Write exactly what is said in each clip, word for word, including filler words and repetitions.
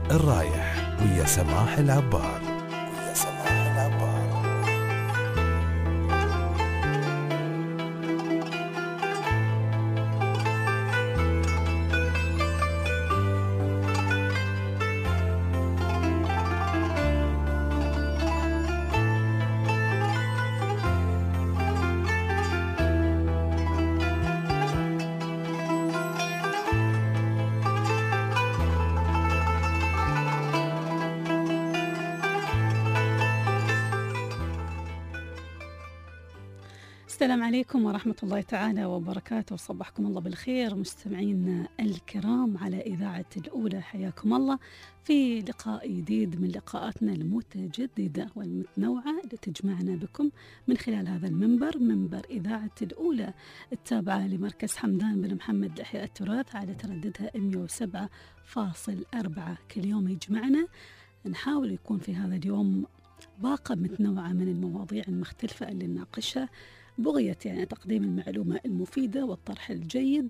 الرايح ويا سماح العبار ويا سماح العبار. السلام عليكم ورحمة الله تعالى وبركاته، وصبحكم الله بالخير مستمعين الكرام على إذاعة الأولى. حياكم الله في لقاء جديد من لقاءاتنا المتجددة والمتنوعة اللي تجمعنا بكم من خلال هذا المنبر، منبر إذاعة الأولى التابعة لمركز حمدان بن محمد لإحياء التراث على ترددها مئة وسبعة فاصلة أربعة. كل يوم يجمعنا نحاول يكون في هذا اليوم باقة متنوعة من المواضيع المختلفة اللي نناقشها بغية يعني تقديم المعلومة المفيدة والطرح الجيد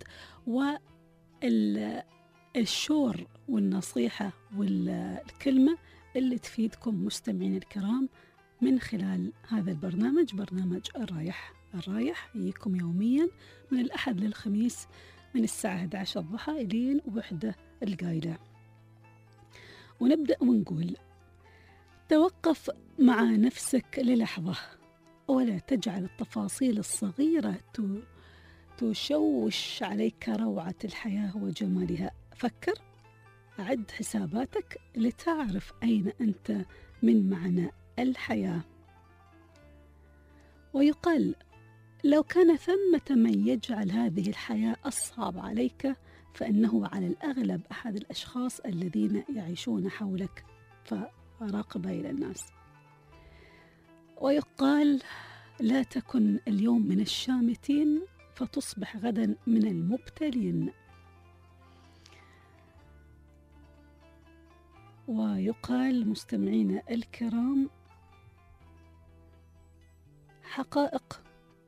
والشور والنصيحة والكلمة اللي تفيدكم مستمعين الكرام من خلال هذا البرنامج، برنامج الرايح. الرايح يجيكم يوميا من الأحد للخميس من الساعة إحدى عشرة الضحى إلين وحدة القايلة. ونبدأ ونقول: توقف مع نفسك للحظة ولا تجعل التفاصيل الصغيرة تشوش عليك روعة الحياة وجمالها. فكر، عد حساباتك لتعرف أين أنت من معنى الحياة. ويقال: لو كان ثمة من يجعل هذه الحياة أصعب عليك فإنه على الأغلب أحد الأشخاص الذين يعيشون حولك، فراقب إلى الناس. ويقال: لا تكن اليوم من الشامتين فتصبح غدا من المبتلين. ويقال مستمعين الكرام: حقائق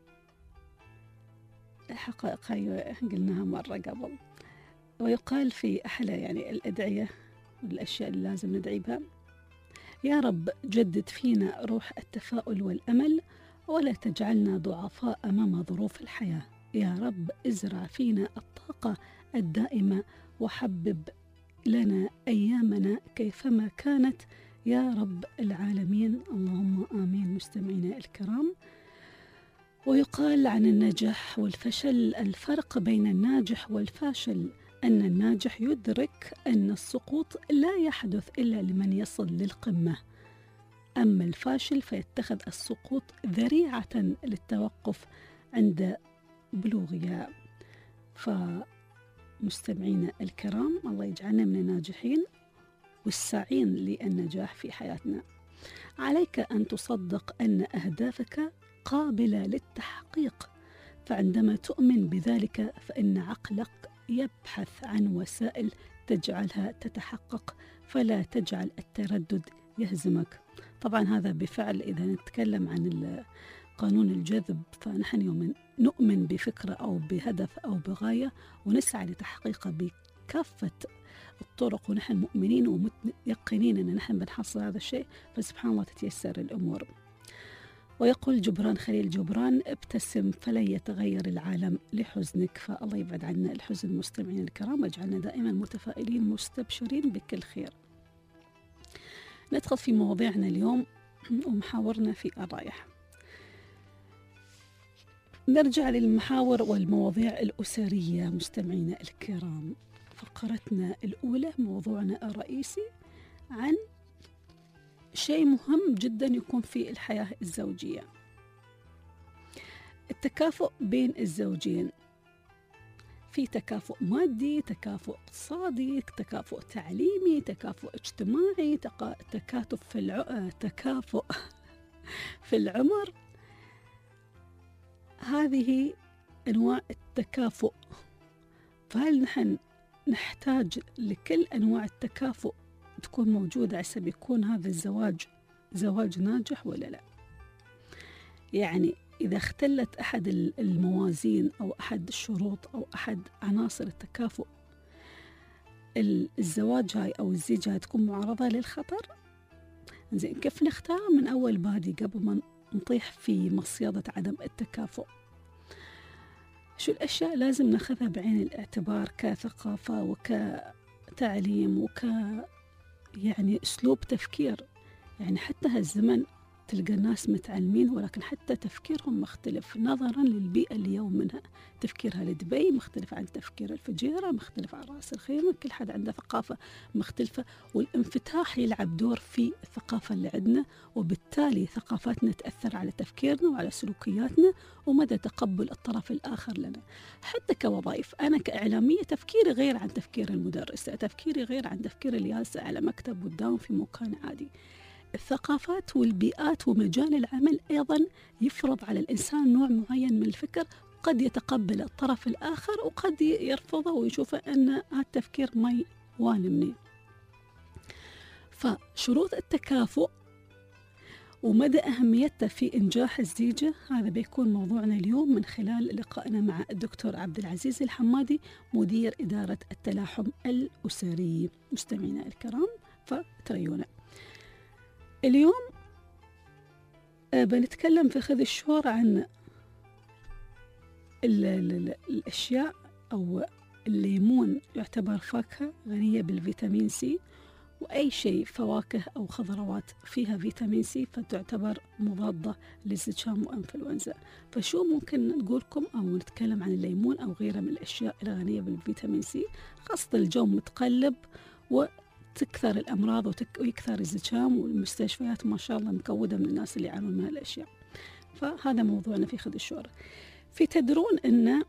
حقائق هي قلناها مرة قبل. ويقال في أحلى يعني الأدعية والأشياء اللي لازم ندعي بها: يا رب جدد فينا روح التفاؤل والأمل ولا تجعلنا ضعفاء أمام ظروف الحياة. يا رب ازرع فينا الطاقة الدائمة وحبب لنا أيامنا كيفما كانت يا رب العالمين، اللهم آمين. مستمعينا الكرام، ويقال عن النجاح والفشل: الفرق بين الناجح والفاشل أن الناجح يدرك أن السقوط لا يحدث إلا لمن يصل للقمة، أما الفاشل فيتخذ السقوط ذريعة للتوقف عند بلوغها. فمستمعينا الكرام، الله يجعلنا من الناجحين والساعين للنجاح في حياتنا. عليك أن تصدق أن أهدافك قابلة للتحقيق، فعندما تؤمن بذلك فإن عقلك يبحث عن وسائل تجعلها تتحقق، فلا تجعل التردد يهزمك. طبعا هذا بفعل إذا نتكلم عن قانون الجذب، فنحن يوم نؤمن بفكرة أو بهدف أو بغاية ونسعى لتحقيقها بكافة الطرق ونحن مؤمنين ومتيقنين أن نحن بنحصل هذا الشيء، فسبحان الله تتيسر الأمور. ويقول جبران خليل جبران: ابتسم فلن يتغير العالم لحزنك. فالله يبعد عنا الحزن مستمعين الكرام، واجعلنا دائما متفائلين مستبشرين بكل خير. ندخل في مواضيعنا اليوم ومحاورنا في الرايح. نرجع للمحاور والمواضيع الأسرية مستمعينا الكرام. فقرتنا الأولى موضوعنا الرئيسي عن شيء مهم جدا يكون في الحياة الزوجية: التكافؤ بين الزوجين. في تكافؤ مادي، تكافؤ اقتصادي، تكافؤ تعليمي، تكافؤ اجتماعي، تقا... تكاتف في الع... تكافؤ في العمر. هذه أنواع التكافؤ، فهل نحن نحتاج لكل أنواع التكافؤ تكون موجودة عشان يكون هذا الزواج زواج ناجح ولا لا؟ يعني إذا اختلت أحد الموازين أو أحد الشروط أو أحد عناصر التكافؤ الزواج هاي أو الزيجة هاي تكون معرضة للخطر؟ زين، كيف نختار من أول بادي قبل ما نطيح في مصيدة عدم التكافؤ؟ شو الأشياء لازم ناخذها بعين الاعتبار كثقافة وكتعليم وك يعني أسلوب تفكير؟ يعني حتى هالزمن تلقى الناس متعلمين ولكن حتى تفكيرهم مختلف نظرا للبيئة اللي يوم منها. تفكيرها لدبي مختلف عن تفكير الفجيرة، مختلف عن رأس الخيمة، كل حد عنده ثقافة مختلفة، والانفتاح يلعب دور في الثقافة اللي عندنا، وبالتالي ثقافتنا تأثر على تفكيرنا وعلى سلوكياتنا ومدى تقبل الطرف الآخر لنا. حتى كوظائف، أنا كإعلامية تفكيري غير عن تفكير المدرسة، تفكيري غير عن تفكير اللي جالسة على مكتب قدام في مكان عادي. الثقافات والبيئات ومجال العمل أيضا يفرض على الإنسان نوع معين من الفكر، قد يتقبل الطرف الآخر وقد يرفضه ويشوفه أن هالتفكير ما يوالمني. فشروط التكافؤ ومدى أهميتها في إنجاح الزيجة هذا بيكون موضوعنا اليوم من خلال لقائنا مع الدكتور عبد العزيز الحمادي مدير إدارة التلاحم الأسري. مستمعينا الكرام، فتريونا اليوم بنتكلم في خذ الشور عن ال ال الأشياء أو الليمون يعتبر فاكهة غنية بالفيتامين سي، وأي شيء فواكه أو خضروات فيها فيتامين سي فتعتبر مضادة للزكام وإنفلونزا. فشو ممكن نقولكم أو نتكلم عن الليمون أو غيره من الأشياء الغنية بالفيتامين سي، خاصة الجو متقلب و تكثر الأمراض ويكثر الزكام والمستشفيات ما شاء الله مكودة من الناس اللي يعانون من هالأشياء. فهذا موضوعنا في خذ الشور. في تدرون أن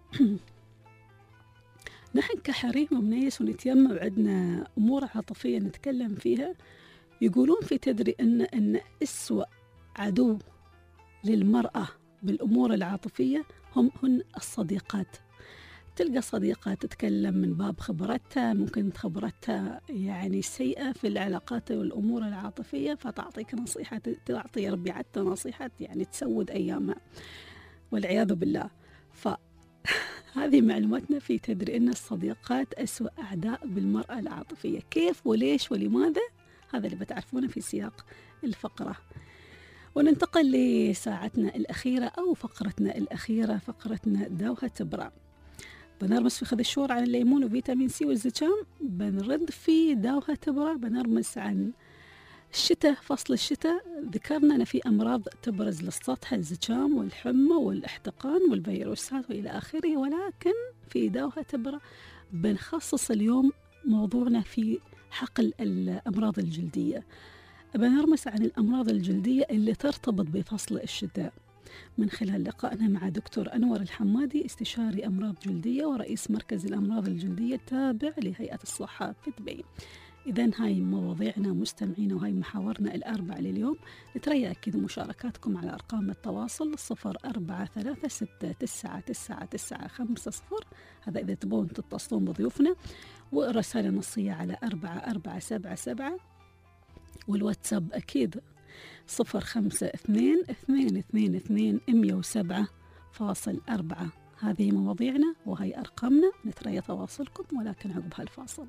نحن كحريم ومنيس ونتيمم وعندنا أمور عاطفية نتكلم فيها، يقولون في تدري أن أن أسوأ عدو للمرأة بالأمور العاطفية هم هن الصديقات. تلقى صديقة تتكلم من باب خبرتها، ممكن خبرتها يعني سيئة في العلاقات والأمور العاطفية، فتعطيك نصيحة، تعطي ربيعتها نصيحة يعني تسود أيامها والعياذ بالله. فهذه معلوماتنا في تدري أن الصديقات أسوأ أعداء بالمرأة العاطفية. كيف وليش ولماذا؟ هذا اللي بتعرفونه في سياق الفقرة. وننتقل لساعتنا الأخيرة أو فقرتنا الأخيرة، فقرتنا دوها تبرع. بنرمس في خذ الشور عن الليمون وفيتامين سي والزكام، بنرد في داوها تبرع بنرمس عن الشتاء، فصل الشتاء. ذكرنا أن في أمراض تبرز للسطح، الزكام والحمى والاحتقان والفيروسات وإلى آخره، ولكن في داوها تبرع بنخصص اليوم موضوعنا في حقل الأمراض الجلدية. بنرمس عن الأمراض الجلدية اللي ترتبط بفصل الشتاء من خلال لقائنا مع دكتور أنور الحمادي، استشاري أمراض جلدية ورئيس مركز الأمراض الجلدية التابع لهيئة الصحة في دبي. إذن هاي مواضيعنا مستمعين وهاي محاورنا الأربع لليوم. نتريا أكيد مشاركاتكم على أرقام التواصل صفر أربعة ثلاثة ستة تسعة تسعة تسعة خمسة صفر، هذا إذا تبون تتصلون بضيوفنا، ورسالة نصية على أربعة أربعة سبعة سبعة، والواتساب أكيد صفر خمسة اثنين اثنين اثنين اثنين مية وسبعة فاصل أربعة. هذه مواضيعنا وهي أرقامنا، نتريا تواصلكم ولكن عقب هالفاصل.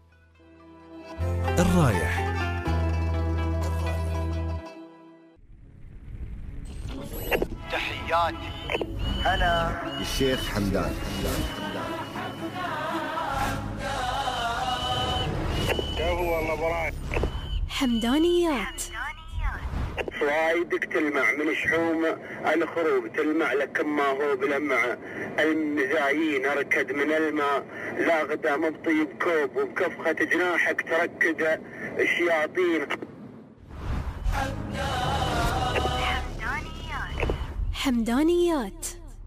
الرايح تحياتي أنا الشيخ حمدان. هو والله براك حمدانيات. فوايدك تلمع من شحوم الخروب، تلمع لك ما هو بلمع المزايين أركد من الماء، لا غدا مبطي بكوب وبكفخة جناحك تركد الشياطين. حمدانيات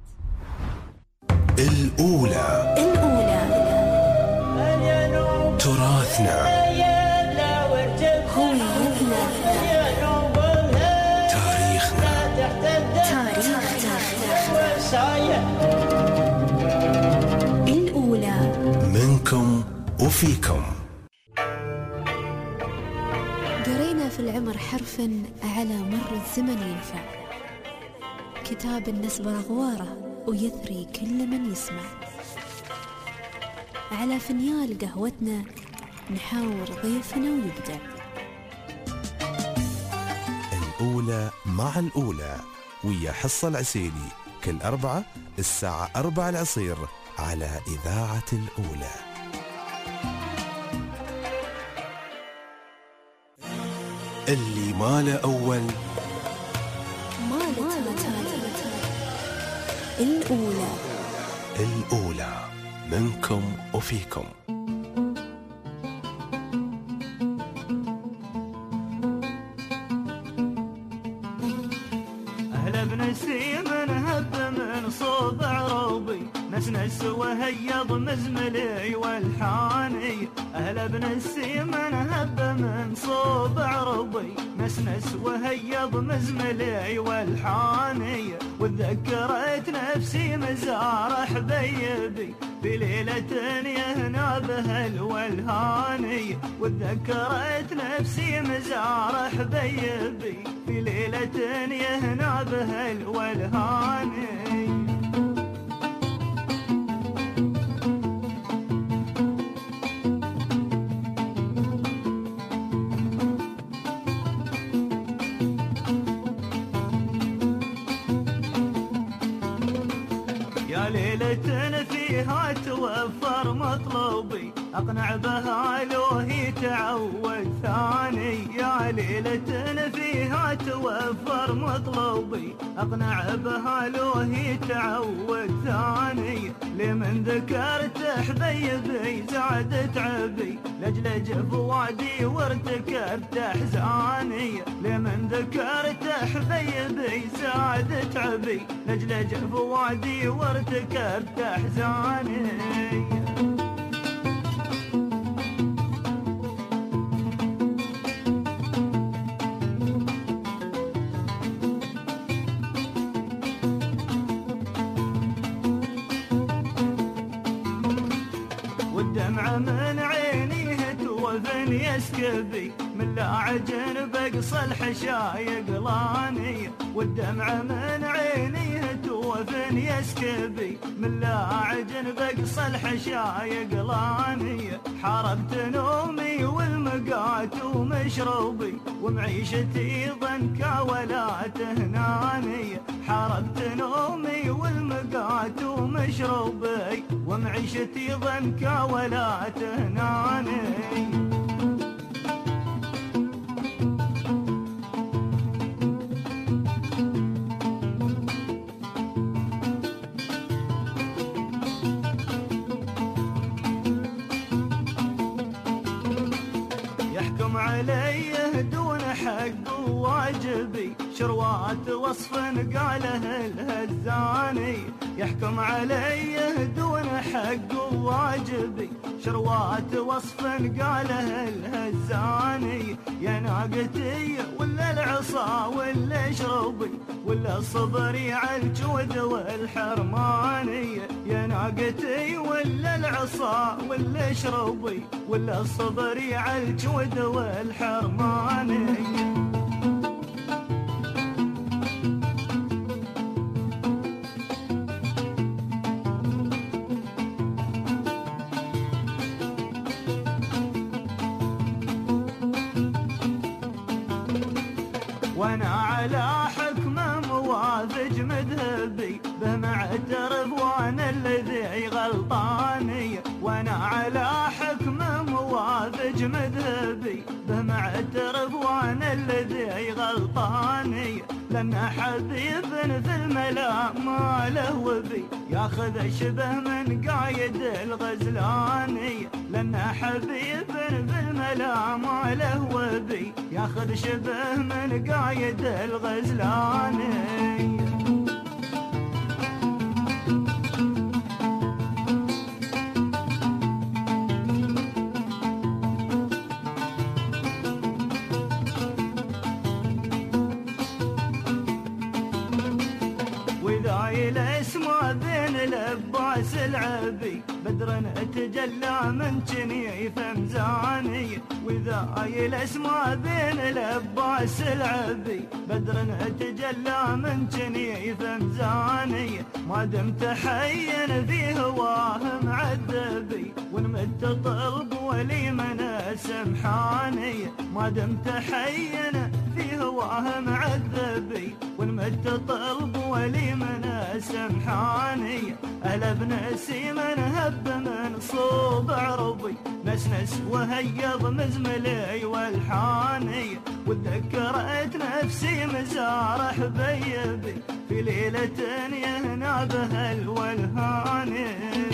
الأولى الأولى تراثنا، هويتنا، تاريخنا، تاريخنا. الأولى منكم وفيكم. قرينا في العمر حرف على مر الزمن ينفع، كتاب النسب أغواره ويثري كل من يسمع. على فنيال قهوتنا نحاور ضيفنا ويبدأ. الأولى مع الأولى ويا حصة العسيلي كل أربعة الساعة أربعة العصير على إذاعة الأولى. اللي ما له أول ما له تالي. الأولى الأولى منكم وفيكم. أهلا بنسيم هب من صوب عروبي نسنس وهيض مزملي والحاني. أهلا بنسيم هب من صوب عروبي نسنس وهيض مزملي والحاني. وتذكرت نفسي مزار حبيبي في ليلة يهنا بها الولهاني. وتذكرت نفسي مزار حبيبي في ليلة يهنا بها الولهاني. يا ليلة فيها توفر مطلوبي أقنع بها لو هي تعود ثاني. يا ليلة فيها توفر مطلوبي أقنع بها لو هي تعود ثاني. لمن ذكرت حبيبي زعدت عبي لجلج فوادي وارتكبت أحزاني. لمن ذكرت حبيبي زعدت عبي لجلج فوادي وارتكبت أحزاني. والدمع من عينيه توفن يسكبي من لا عجن بقص الحشايق لاني. والدمع من عينيه توفن يسكبي من لا عجن بقص الحشايق لاني. حاربت نومي والمقات ومشروبي ومعيشتي ضنكا ولا تهناني. حاربت نومي والمقات ومشروبي ومعيشتي ضنكا ولا تهناني. يحكم عليه دون حق وواجبي شروات وصف قاله الهزاني. يحكم عليه دون حق وواجبي شروات وصف قاله الهزاني. يا ناقتي ولا العصا ولا شربي ولا صبري على الجود والحرماني. يا ناقتي ولا العصا ولا شربي ولا صبري على الجود والحرماني. وانا على حكمه موافق مذهبي به معترف وانا الذي غلطاني. وانا على حكمه موافق مذهبي به معترف وانا الذي غلطاني. لان حبيب في الملا ما له وبي ياخذ شبه من قايد الغزلاني. لان حبيب في الملا ما له وبي ياخذ شبه من قايد الغزلاني. الاسماء بين العباس العبي بدر تجلى من جنيف مزاني وذاي الاسماء بين الاباس العبي بدر تجلى من جنيف مزاني ما دمت حيا في هواه معذبي ونمت طلب ولي من سمحاني ما دمت حيا في هواه معذبي ونمت طلب ولي من سمحاني أهل ابن سيمن هب من صوب عربي نسنس وهيض مزملي والحاني وتذكرت نفسي مزارح بيبي في ليلة يهنى بها الولهاني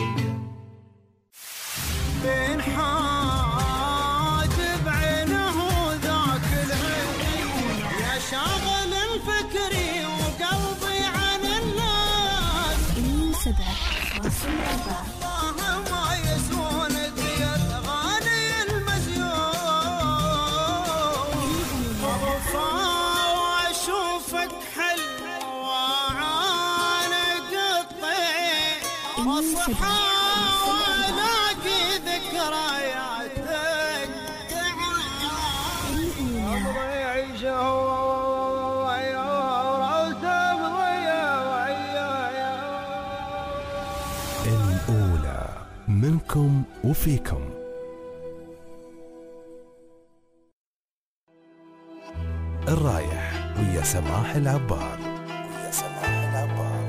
بين حاجب عينه ذاك العين يا شاغل فكري وقلبي عن الناس سبعة فاصل أربعة الله ما يسون ديال غالي المزيون أوفى وأشوفك حلوة عانق الطيب وصحى ولاقي ذكرياتك عمري يعيشه الأولى منكم وفيكم. الرايح ويا سماح العبار ويا سماح العبار.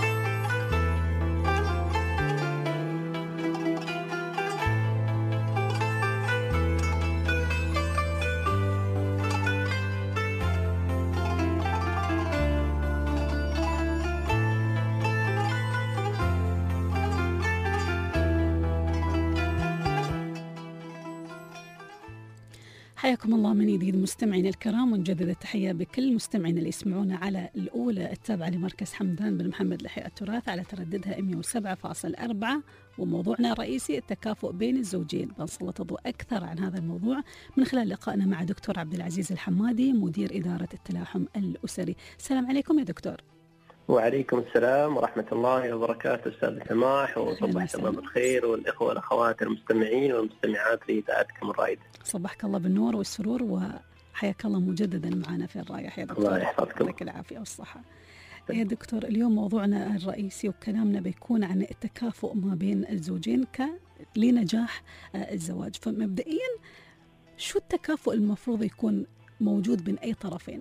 حياكم الله من جديد مستمعين الكرام، ونجدد التحية بكل مستمعين اللي يسمعونا على الأولى التابعة لمركز حمدان بن محمد لإحياء التراث على ترددها مئة وسبعة فاصلة أربعة. وموضوعنا الرئيسي التكافؤ بين الزوجين. بنسلط الضوء أكثر عن هذا الموضوع من خلال لقائنا مع دكتور عبد العزيز الحمادي مدير إدارة التلاحم الأسري. السلام عليكم يا دكتور. وعليكم السلام ورحمة الله وبركاته أستاذ سماح، وصبحك الله بالخير والإخوة والأخوات المستمعين والمستمعات لإذاعتكم الرائدة. صبحك الله بالنور والسرور وحياك الله مجددا معنا في الرايح يا دكتور. الله يحفظكم. لك العافية والصحة. يا دكتور اليوم موضوعنا الرئيسي وكلامنا بيكون عن التكافؤ ما بين الزوجين ك لنجاح الزواج. فمبدئيا شو التكافؤ المفروض يكون موجود بين أي طرفين؟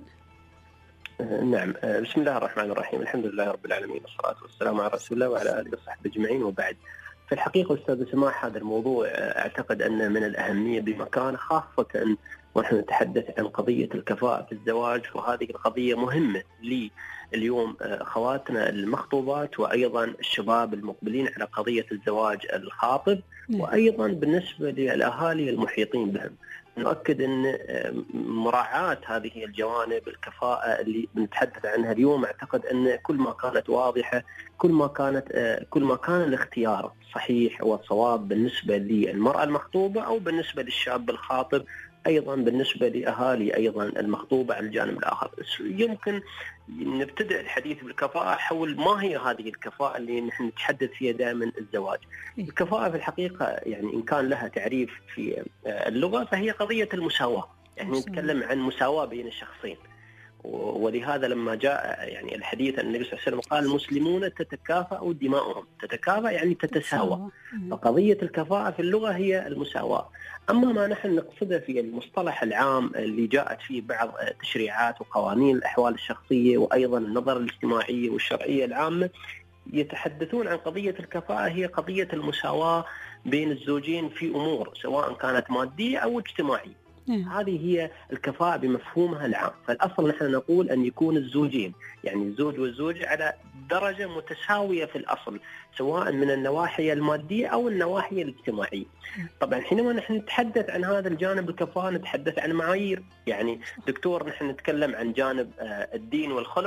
نعم، بسم الله الرحمن الرحيم، الحمد لله رب العالمين والصلاة والسلام على رسول الله وعلى آله وصحبه أجمعين، وبعد. في الحقيقة أستاذ سماح هذا الموضوع أعتقد أن من الأهمية بمكان، خاصة ونحن نتحدث عن قضية الكفاءة في الزواج، وهذه القضية مهمة لي اليوم أخواتنا المخطوبات وأيضا الشباب المقبلين على قضية الزواج الخاطب، وأيضا بالنسبة للأهالي المحيطين بهم. نؤكد أن مراعاة هذه الجوانب الكفاءة اللي بنتحدث عنها اليوم، أعتقد أن كل ما كانت واضحة كل ما كانت كل ما كان الاختيار صحيح والصواب بالنسبة للمرأة المخطوبة أو بالنسبة للشاب الخاطب، أيضا بالنسبة لأهالي أيضا المخطوبة على الجانب الآخر. يمكن نبتدئ الحديث بالكفاءة حول ما هي هذه الكفاءة اللي نحن نتحدث فيها دائما الزواج. الكفاءة في الحقيقة يعني إن كان لها تعريف في اللغة فهي قضية المساواة، يعني نتكلم عن مساواة بين الشخصين. ولهذا لما جاء يعني الحديث عن النبي صلى الله عليه وسلم قال المسلمون تتكافأ دماؤهم، تتكافأ يعني تتساوى. فقضية الكفاءة في اللغة هي المساواة. أما ما نحن نقصده في المصطلح العام اللي جاءت فيه بعض تشريعات وقوانين الأحوال الشخصية وأيضا النظر الاجتماعية والشرعية العامة، يتحدثون عن قضية الكفاءة هي قضية المساواة بين الزوجين في أمور سواء كانت مادية أو اجتماعية. هذه هي الكفاءة بمفهومها العام. فالأصل نحن نقول أن يكون الزوجين يعني الزوج والزوجة على درجة متساوية في الأصل، سواء من النواحي المادية أو النواحي الاجتماعية. طبعا حينما نحن نتحدث عن هذا الجانب الكفاءة نتحدث عن معايير. يعني دكتور نحن نتكلم عن جانب الدين والخلق،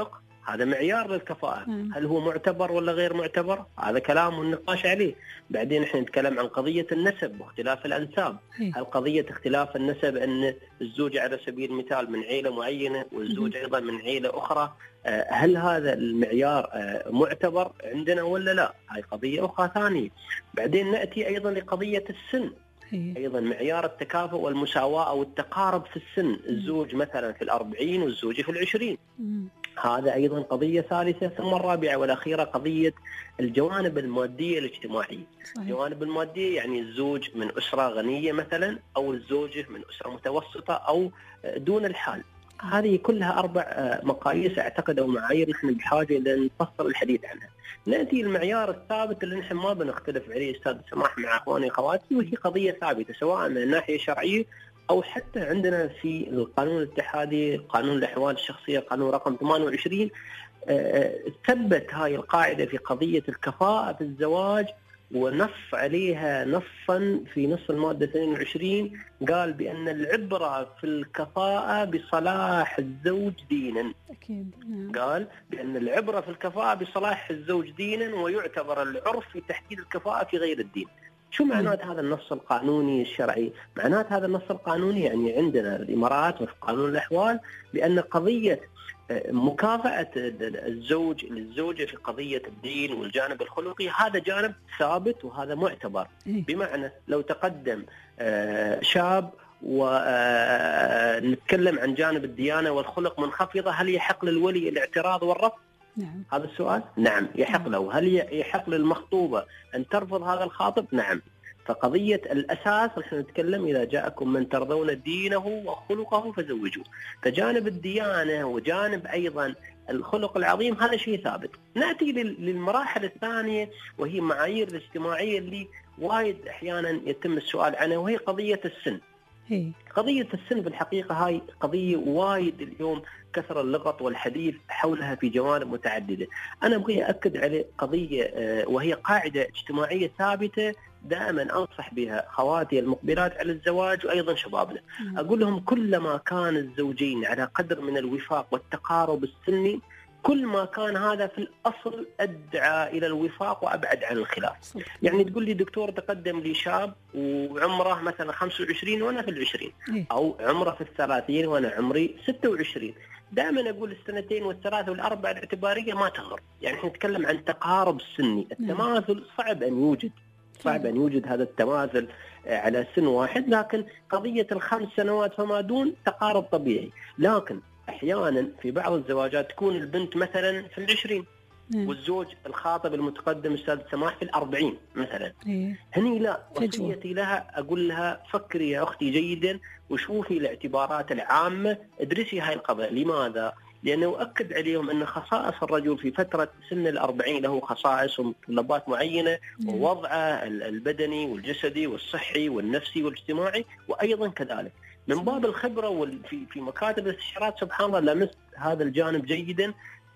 هذا معيار للكفاءة. هل هو معتبر ولا غير معتبر؟ هذا كلام والنقاش عليه. بعدين احنا نتكلم عن قضية النسب واختلاف الأنساب. هل قضية اختلاف النسب أن الزوجة على سبيل المثال من عيلة معينة والزوج أيضا من عيلة أخرى، هل هذا المعيار معتبر عندنا ولا لا؟ هاي قضية أخرى ثانية. بعدين نأتي أيضا لقضية السن، أيضا معيار التكافؤ والمساواة أو التقارب في السن، الزوج مثلا في الأربعين والزوجة في العشرين، هذا أيضا قضية ثالثة. ثم الرابعة والأخيرة قضية الجوانب المادية الاجتماعية. الجوانب المادية يعني الزوج من أسرة غنية مثلا أو الزوجة من أسرة متوسطة أو دون الحال. هذه كلها أربع مقاييس أعتقد أو معايير نحن بحاجة إلى نفصل الحديث عنها. نأتي المعيار الثابت اللي نحن ما بنختلف عليه أستاذ سماح مع أخواني أخواتي، وهي قضية ثابتة سواء من الناحية الشرعية أو حتى عندنا في القانون الاتحادي، قانون الأحوال الشخصية، قانون رقم ثمانية وعشرين، ثبت هاي القاعدة في قضية الكفاءة في الزواج ونص عليها نصا في نص المادة اثنين وعشرين، قال بأن العبرة في الكفاءة بصلاح الزوج دينا. أكيد. قال بأن العبرة في الكفاءة بصلاح الزوج دينا، ويعتبر العرف في تحديد الكفاءة في غير الدين. شو معنات هذا النص القانوني الشرعي؟ معنات هذا النص القانوني يعني عندنا الإمارات وفي قانون الأحوال بأن قضية مكافأة الزوج للزوجة في قضية الدين والجانب الخلقي هذا جانب ثابت وهذا معتبر. بمعنى لو تقدم شاب ونتكلم عن جانب الديانة والخلق منخفضة، هل يحق للولي الاعتراض والرفض؟ نعم. هذا السؤال. نعم يحق له. هل يحق للمخطوبة أن ترفض هذا الخاطب؟ نعم. فقضية الأساس نحن نتكلم إذا جاءكم من ترضون دينه وخلقه فزوجوه، فجانب الديانة وجانب أيضا الخلق العظيم هذا شيء ثابت. نأتي للمراحل الثانية وهي معايير الاجتماعية اللي وايد أحيانا يتم السؤال عنها، وهي قضية السن. هي. قضية السن في الحقيقة هاي قضية وايد اليوم كثر اللغط والحديث حولها في جوانب متعددة. أنا أبغي أكد على قضية وهي قاعدة اجتماعية ثابتة دائما أنصح بها خواتي المقبلات على الزواج وأيضا شبابنا. أقول لهم كلما كان الزوجين على قدر من الوفاق والتقارب السني كل ما كان هذا في الأصل أدعى إلى الوفاق وأبعد عن الخلاف. يعني تقول لي دكتور تقدم لي شاب وعمره مثلا خمسة وعشرين وأنا في العشرين، أو عمره في الثلاثين وأنا عمري ستة وعشرين، دائما أقول السنتين والثلاثة والأربعة الاعتبارية ما تضر. يعني نتكلم عن تقارب سني، التماثل صعب أن يوجد، صعب أن يوجد هذا التماثل على سن واحد، لكن قضية الخمس سنوات فما دون تقارب طبيعي. لكن أحيانا في بعض الزواجات تكون البنت مثلا في العشرين والزوج الخاطب المتقدم أستاذ سماح في الأربعين مثلا. هني لا، وصيتي لها أقول لها فكري يا أختي جيدا وشوفي الاعتبارات العامة، ادرسي هاي القضايا. لماذا؟ لأنه أؤكد عليهم أن خصائص الرجل في فترة سن الأربعين له خصائص ومتطلبات معينة، ووضعه البدني والجسدي والصحي والنفسي والاجتماعي وأيضا كذلك. من باب الخبرة وفي في مكاتب الاستشارات سبحان الله لمست هذا الجانب جيدا.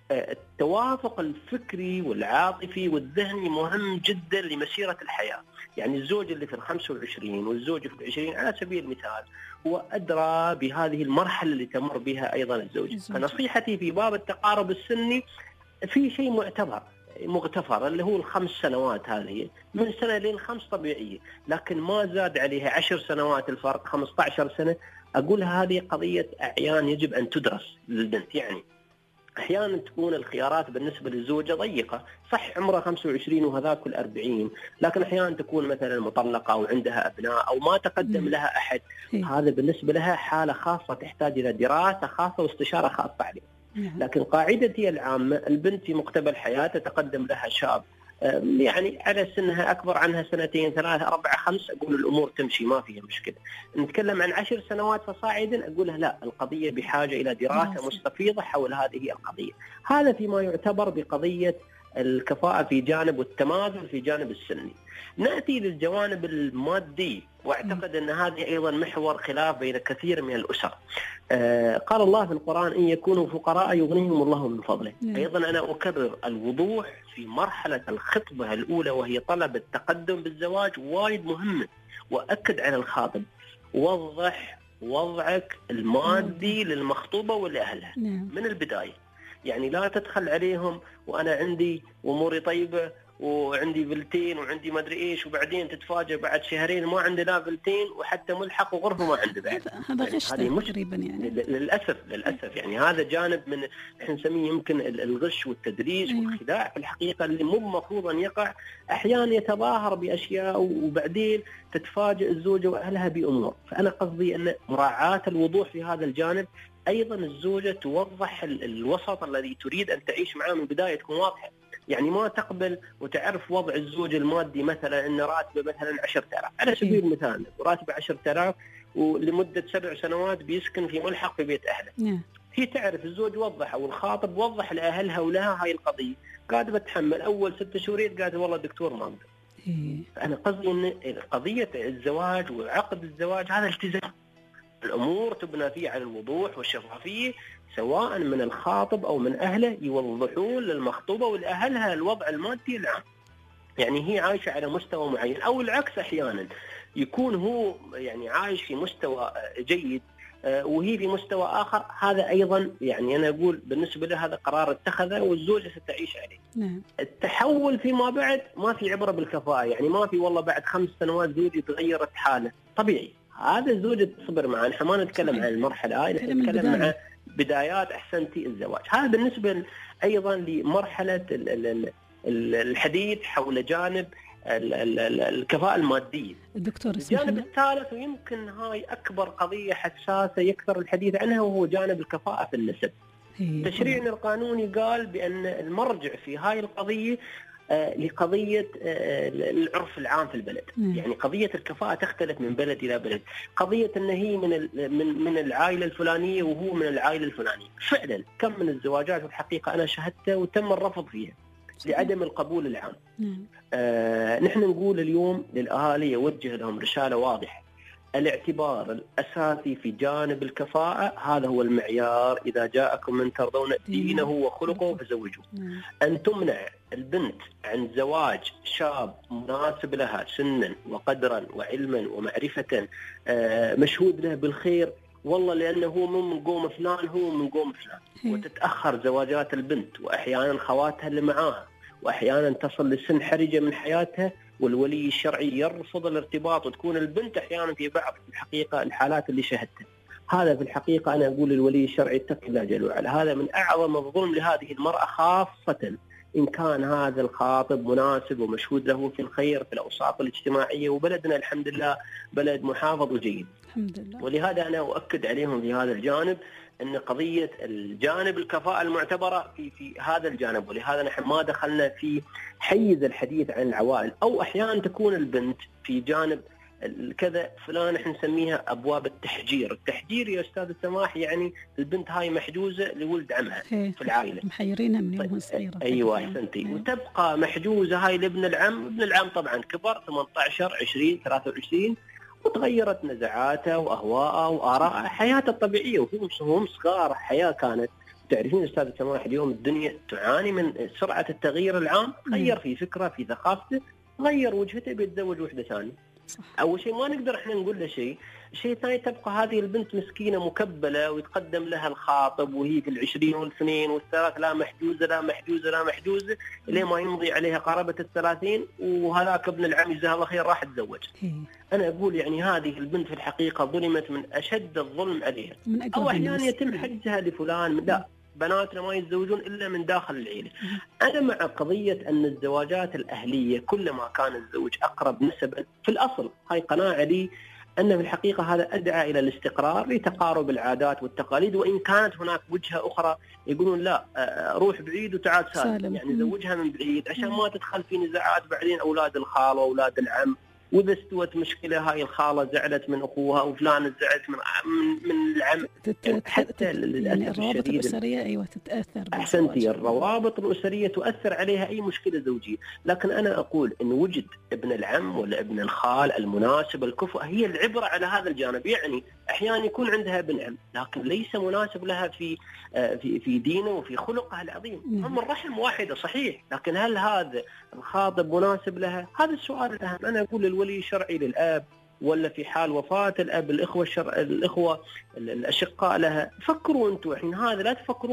التوافق الفكري والعاطفي والذهني مهم جدا لمسيرة الحياة. يعني الزوج اللي في الخمسة والعشرين والزوج في العشرين على سبيل المثال هو أدرى بهذه المرحلة اللي تمر بها أيضا الزوج. فنصيحتي في باب التقارب السني في شيء معتبر مغتفر اللي هو الخمس سنوات، هذه من سنة لين خمس طبيعية، لكن ما زاد عليها عشر سنوات الفرق خمسة عشر سنة. أقولها هذه قضية أعيان يجب أن تدرس للبنت. يعني أحيانا تكون الخيارات بالنسبة للزوجة ضيقة، صح عمرها خمسة وعشرين وهذاك الأربعين، لكن أحيانا تكون مثلا مطلقة وعندها أبناء أو ما تقدم لها أحد، هذا بالنسبة لها حالة خاصة تحتاج إلى دراسة خاصة واستشارة خاصة عليه. لكن قاعدتي العامة البنت في مقتبل حياتها تقدم لها شاب يعني على سنها أكبر عنها سنتين ثلاثة أربعة خمس، أقول الأمور تمشي ما فيها مشكلة. نتكلم عن عشر سنوات فصاعدا أقولها لا، القضية بحاجة إلى دراسة مستفيضة حول هذه القضية. هذا فيما يعتبر بقضية الكفاءة في جانب والتماثل في جانب السني. نأتي للجوانب المادي، واعتقد أن هذه أيضا محور خلاف بين كثير من الأسر. آه قال الله في القرآن إن يكونوا فقراء يغنيهم الله من فضله. أيضا أنا أكرر الوضوح في مرحلة الخطبة الأولى وهي طلب التقدم بالزواج وايد مهمة، وأكد على الخاطب وضح وضعك المادي للمخطوبة ولأهلها من البداية. يعني لا تدخل عليهم وأنا عندي أموري طيبة وعندي بلتين وعندي ما ادري ايش، وبعدين تتفاجئ بعد شهرين ما عنده لا بلتين وحتى ملحق وغرفه ما عنده بعد. هذا غش تقريبا يعني. للاسف للاسف يعني هذا جانب من احنا نسميه يمكن الغش والتدريج أيوة. والخداع في الحقيقه اللي مو المفروض ان يقع. احيانا يتظاهر باشياء وبعدين تتفاجئ الزوجه واهلها بامور. فانا قصدي ان مراعاه الوضوح في هذا الجانب. ايضا الزوجه توضح الوسط الذي تريد ان تعيش معه من البدايه، تكون واضحه. يعني ما تقبل وتعرف وضع الزوج المادي مثلا ان راتبه مثلا عشرة آلاف على سبيل المثال، راتبه عشرة آلاف ولمده سبع سنوات بيسكن في ملحق في بيت اهله. هي تعرف الزوج وضح او الخاطب وضح لاهلها ولها هاي القضيه، قاعده بتحمل اول ست شهور قاعده والله الدكتور ما اقدر. انا قصدي ان قضيه الزواج وعقد الزواج هذا التزام، الامور تبنى فيه على الوضوح والشفافيه، سواء من الخاطب أو من أهله يوضحون للمخطوبة ولأهلها الوضع المادي العام. يعني هي عايشة على مستوى معين أو العكس، أحيانا يكون هو يعني عايش في مستوى جيد وهي في مستوى آخر. هذا أيضا يعني أنا أقول بالنسبة له هذا قرار اتخذه والزوجة ستعيش عليه. نعم. التحول فيما بعد ما في عبرة بالكفاءة، يعني ما في والله بعد خمس سنوات زوجي تغيرت حالة طبيعي. هذا الزوجة تصبر معه. نحن ما نتكلم عن المرحلة هاي، نتكلم مع بدايات أحسنتي الزواج. هذا بالنسبة أيضا لمرحلة الحديث حول جانب الكفاءة المادية. الدكتور الجانب الثالث ويمكن هاي أكبر قضية حساسة يكثر الحديث عنها وهو جانب الكفاءة في النسب. تشريعنا القانوني قال بأن المرجع في هاي القضية لقضية العرف العام في البلد. مم. يعني قضية الكفاءة تختلف من بلد إلى بلد. قضية أن هي من من من العائلة الفلانية وهو من العائلة الفلانية. فعلا كم من الزواجات الحقيقة أنا شهدتها وتم الرفض فيها لعدم القبول العام. آه نحن نقول اليوم للأهالي يوجه لهم رسالة واضحة. الاعتبار الأساسي في جانب الكفاءة هذا هو المعيار. إذا جاءكم من ترضون دينه وخلقه فزوجوه. أن تمنع البنت عن زواج شاب مناسب لها سنا وقدرا وعلما ومعرفة مشهود له بالخير، والله لأنه هو من قوم فلان هو من قوم فلان، وتتأخر زواجات البنت وأحيانا خواتها اللي معاها، وأحيانا تصل لسن حرجة من حياتها والولي الشرعي يرفض الارتباط، وتكون البنت أحيانا في بعض الحقيقة الحالات اللي شهدتها. هذا في الحقيقة أنا أقول للولي الشرعي اتق الله جل وعلا. هذا من أعظم الظلم لهذه المرأة، خاصة إن كان هذا الخاطب مناسب ومشهود له في الخير في الأوساط الاجتماعية، وبلدنا الحمد لله بلد محافظ وجيد الحمد لله. ولهذا أنا أؤكد عليهم في هذا الجانب أن قضية الجانب الكفاءة المعتبرة في في هذا الجانب. ولهذا نحن ما دخلنا في حيز الحديث عن العوائل، أو أحيانا تكون البنت في جانب كذا فلان احنا نسميها ابواب التحجير. التحجير يا استاذ السماح يعني البنت هاي محجوزه لولد عمها في العائله، محيرينها من يوم صغيره. ايوه احسنتي. أيوة. وتبقى محجوزه هاي لابن العم. ابن العم طبعا كبر ثمانية عشر عشرين ثلاثة وعشرين وتغيرت نزعاته واهواءه وارائه، حياته الطبيعيه وهم صغار حياه كانت. تعرفين استاذ السماح اليوم الدنيا تعاني من سرعه التغيير العام. غير في فكره في ثقافته، غير وجهته، بيتزوج وحده ثانيه. أول شيء ما نقدر إحنا نقول له شيء. الشيء الثاني تبقى هذه البنت مسكينة مكبلة ويتقدم لها الخاطب وهي في العشرين والاثنين والثلاث لا محجوزة لا محجوزة لا محجوزة ليه ما يمضي عليها قرابة الثلاثين، وهذاك ابن العم جزاه الله خير راح تتزوج. أنا أقول يعني هذه البنت في الحقيقة ظلمت من أشد الظلم عليها. أو أحيانا يتم حجزها لفلان. لا، بناتنا ما يتزوجون إلا من داخل العيلة. أنا مع قضية أن الزواجات الأهلية كلما كان الزوج أقرب نسبا في الأصل، هاي قناعة لي أن في الحقيقة هذا أدعى إلى الاستقرار لتقارب العادات والتقاليد. وإن كانت هناك وجهة أخرى يقولون لا روح بعيد وتعال سالم, سالم. يعني زوجها من بعيد عشان ما تدخل في نزاعات بعدين أولاد الخال وأولاد العم. وإذا استوت مشكلة هاي الخالة زعلت من أخوها وفلان زعلت من من العم، حتى يعني الروابط الأسرية أيوة تتأثر. أحسنتي، الروابط الأسرية تؤثر عليها أي مشكلة زوجية. لكن أنا أقول إن وجد ابن العم ولا ابن الخال المناسب الكفء هي العبرة على هذا الجانب. يعني أحيانا يكون عندها ابن عم لكن ليس مناسب لها في في في دينه وفي خلقها العظيم. هم الرحم واحدة صحيح، لكن هل هذا الخاطب مناسب لها؟ هذا السؤال الأهم. أنا أقول للولي الشرعي للأب ولا في حال وفاة الأب الإخوة الشرع الإخوة الأشقاء لها، فكروا أنتم الحين. هذا لا تفكرون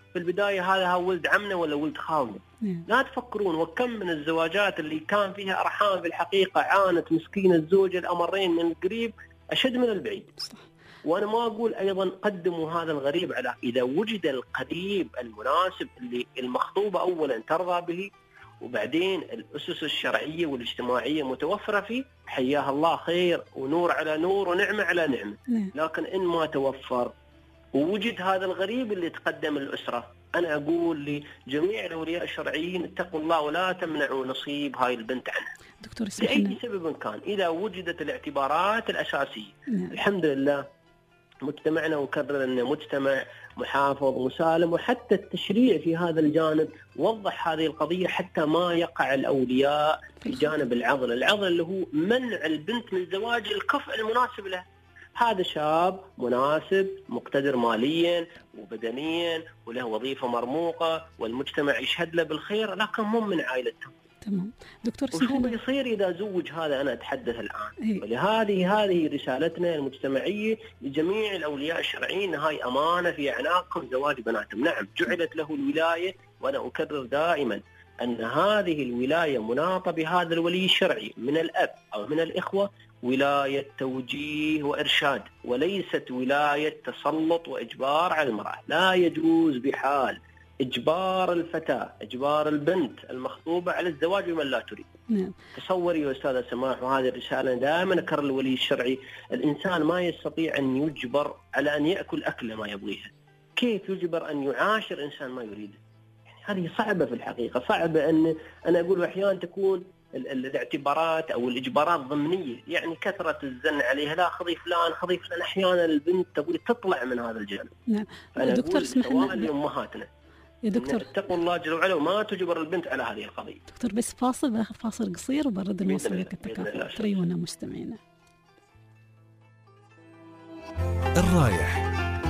في البداية هذا هو ولد عمنا ولا ولد خالنا. لا تفكرون وكم من الزواجات اللي كان فيها أرحام في الحقيقة عانت مسكين الزوجة الأمرين من القريب أشد من البعيد. صح. وأنا ما أقول أيضا قدموا هذا الغريب على إذا وجد القريب المناسب اللي المخطوبة أولا ترضى به وبعدين الأسس الشرعية والاجتماعية متوفرة فيه، حياها الله خير ونور على نور ونعمة على نعمة. لكن إن ما توفر ووجد هذا الغريب اللي تقدم الأسرة، أنا أقول لجميع الأولياء الشرعيين اتقوا الله ولا تمنعوا نصيب هاي البنت عنها دكتور لأي سبب كان إذا وجدت الاعتبارات الأساسية. نعم. الحمد لله مجتمعنا وكرر أنه مجتمع محافظ مسالم، وحتى التشريع في هذا الجانب وضح هذه القضية حتى ما يقع الأولياء في جانب العضل. العضل اللي هو منع البنت من زواج الكفء المناسب له. هذا شاب مناسب مقتدر ماليا وبدنيا وله وظيفة مرموقة والمجتمع يشهد له بالخير، لكن مو من عائلته. تمام دكتور. وشو بيصير إذا زوج هذا؟ أنا أتحدث الآن. إيه؟ ولهذه هذه رسالتنا المجتمعية لجميع الأولياء الشرعيين، هاي أمانة في أعناقهم زواج بناتهم. نعم جعلت له الولاية، وأنا أكرر دائما أن هذه الولاية مناطة بهذا الولي الشرعي من الأب أو من الإخوة، ولاية توجيه وإرشاد، وليست ولاية تسلط وإجبار على المرأة. لا يجوز بحال إجبار الفتاة إجبار البنت المخطوبة على الزواج بمن لا تريد. نعم. تصوري يا أستاذة سماح، وهذه الرسالة دائما أكرر الولي الشرعي، الإنسان ما يستطيع أن يجبر على أن يأكل أكله ما يبغيها. كيف يجبر أن يعاشر إنسان ما يريده؟ يعني هذه صعبة في الحقيقة، صعبة أن أنا أقول أحيانا تكون الاعتبارات أو الإجبارات ضمنية، يعني كثرة الزن عليها، لا خذي فلان خذي فلان، أحيانا البنت تقول تطلع من هذا الجانب. نعم. دكتور اسمح لي لأمهاتنا يا دكتور، اتقوا الله جل وعلا وما تجبر البنت على هذه القضية. دكتور بس فاصل، باخذ فاصل قصير وبرد نوصل لك التكافؤ. تريونا مستمعينا. الرايح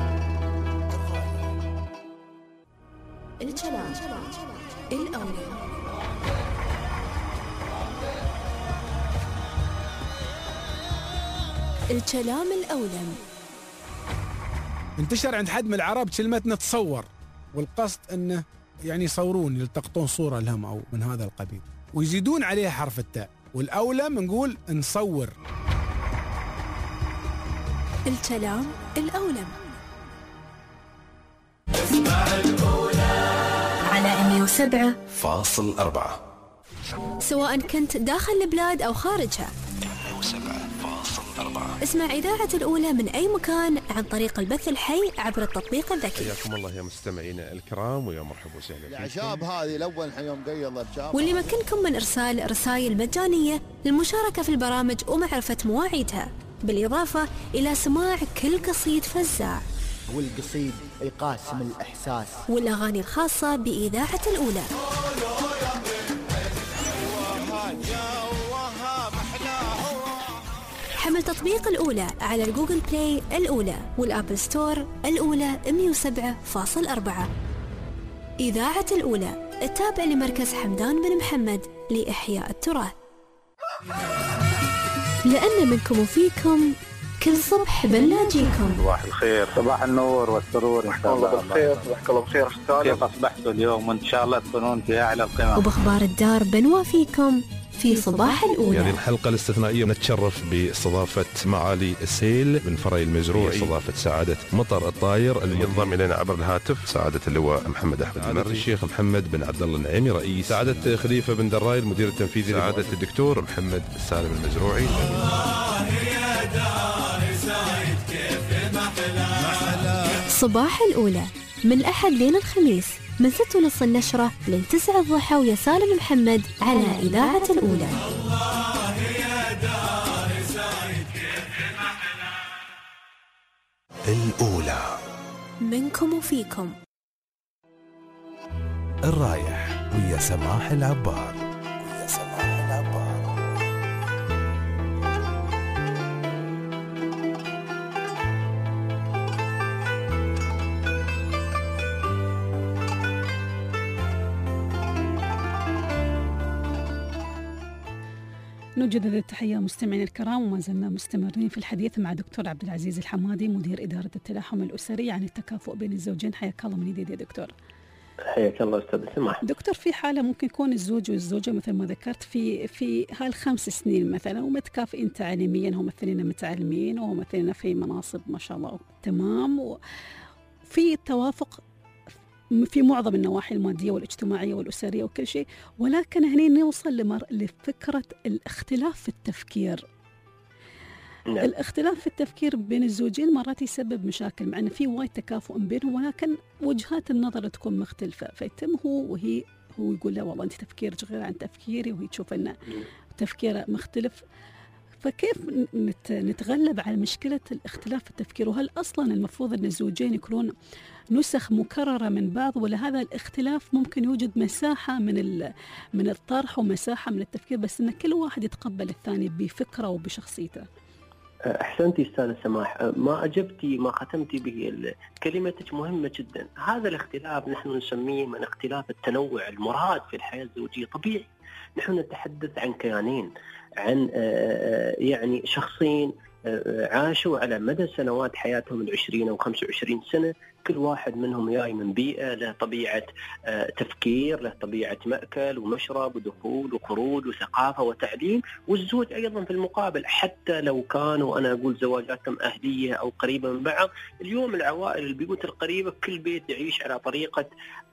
الكلام الأولى. الكلام الأولى انتشر عند حد من العرب كلمة نتصور، والقصد أنه يعني يصورون يلتقطون صورة لهم أو من هذا القبيل، ويزيدون عليها حرف التاء، والأولى نقول نصور. الكلام الأولى على مئة وسبعة فاصلة أربعة، سواء كنت داخل البلاد أو خارجها. مئة وسبعة فاصلة أربعة. اسمع إذاعة الأولى من أي مكان عن طريق البث الحي عبر التطبيق الذكي. حياكم الله يا مستمعينا الكرام ويا مرحبا وسهلا فيكم. العشاب هذه الأول يوم قيض بشاب. واللي يمكنكم من إرسال رسائل مجانية للمشاركة في البرامج ومعرفة مواعيدها، بالإضافة إلى سماع كل قصيد فزاع، والقصيد يقاسم الإحساس، والأغاني الخاصة بإذاعة الأولى. حمل تطبيق الأولى على الجوجل بلاي الأولى والأبل ستور الأولى مئة وسبعة فاصلة أربعة. إذاعة الأولى التابع لمركز حمدان بن محمد لإحياء التراث. لأن منكم وفيكم كل صبح بنلاقيكم. صباح الخير، صباح النور والسرور إن شاء الله. بالخير، صباحك الله بخير أستاذ. كيف أصبحتوا اليوم؟ وإن شاء الله تكونون في أعلى القمم. وبأخبار الدار بنوافيكم في صباح الأولى. هذه الحلقة الاستثنائية نتشرف باستضافة معالي السيل من فري المزروعي، استضافة سعادة مطر الطاير المنضم إلينا عبر الهاتف، سعادة اللواء محمد أحمد المري، الشيخ محمد بن عبد الله النعيمي رئيس، سعادة خليفة بن دراي المدير التنفيذي، سعادة الدكتور محمد سالم المزروعي. صباح الأولى من الأحد لين الخميس من ستة ونص النشرة لين تسعة الضحى ويا سالم محمد على إذاعة الأولى. الأولى منكم وفيكم. الرايح ويا سماح العبار. ويا سماح العبار. نجدد التحية مستمعين الكرام، وما زلنا مستمرين في الحديث مع دكتور عبد العزيز الحمادي مدير إدارة التلاحم الأسري عن التكافؤ بين الزوجين. حياك الله من جديد يا دكتور. حياك الله أستاذ سماح. دكتور، في حالة ممكن يكون الزوج والزوجة مثل ما ذكرت في في هالخمس سنين مثلا ومتكافئين تعليميا، هم الاثنين متعلمين وهم الاثنين في مناصب ما شاء الله تمام، وفي توافق في معظم النواحي المادية والاجتماعية والأسرية وكل شيء، ولكن هنا نوصل لمر... لفكرة الاختلاف في التفكير. نعم. الاختلاف في التفكير بين الزوجين مرات يسبب مشاكل، مع أن في وايد تكافؤ بينهم ولكن وجهات النظر تكون مختلفة، فيتم هو وهي هو يقول لا والله أنت تفكيرك غير عن تفكيري، وهي تشوف أن تفكيره مختلف. فكيف نتغلب على مشكلة الاختلاف في التفكير؟ وهل أصلا المفروض أن الزوجين يكونون نسخ مكررة من بعض، ولا هذا الاختلاف ممكن يوجد مساحة من من الطرح ومساحة من التفكير، بس أن كل واحد يتقبل الثاني بفكرة وبشخصيته؟ أحسنتي أستاذ سماح، ما أجبتي ما ختمتي به، كلمتك مهمة جدا. هذا الاختلاف نحن نسميه من اختلاف التنوع المراد في الحياة الزوجية. طبيعي نحن نتحدث عن كيانين، عن يعني شخصين عاشوا على مدى سنوات حياتهم العشرين أو خمسة وعشرين سنة، كل واحد منهم جاي من بيئة له طبيعة تفكير، له طبيعة مأكل ومشرب ودخول وخروج وثقافة وتعليم. والزوج أيضا في المقابل، حتى لو كانوا أنا أقول زواجاتهم أهلية أو قريبة من بعض، اليوم العوائل البيوت القريبة كل بيت يعيش على طريقة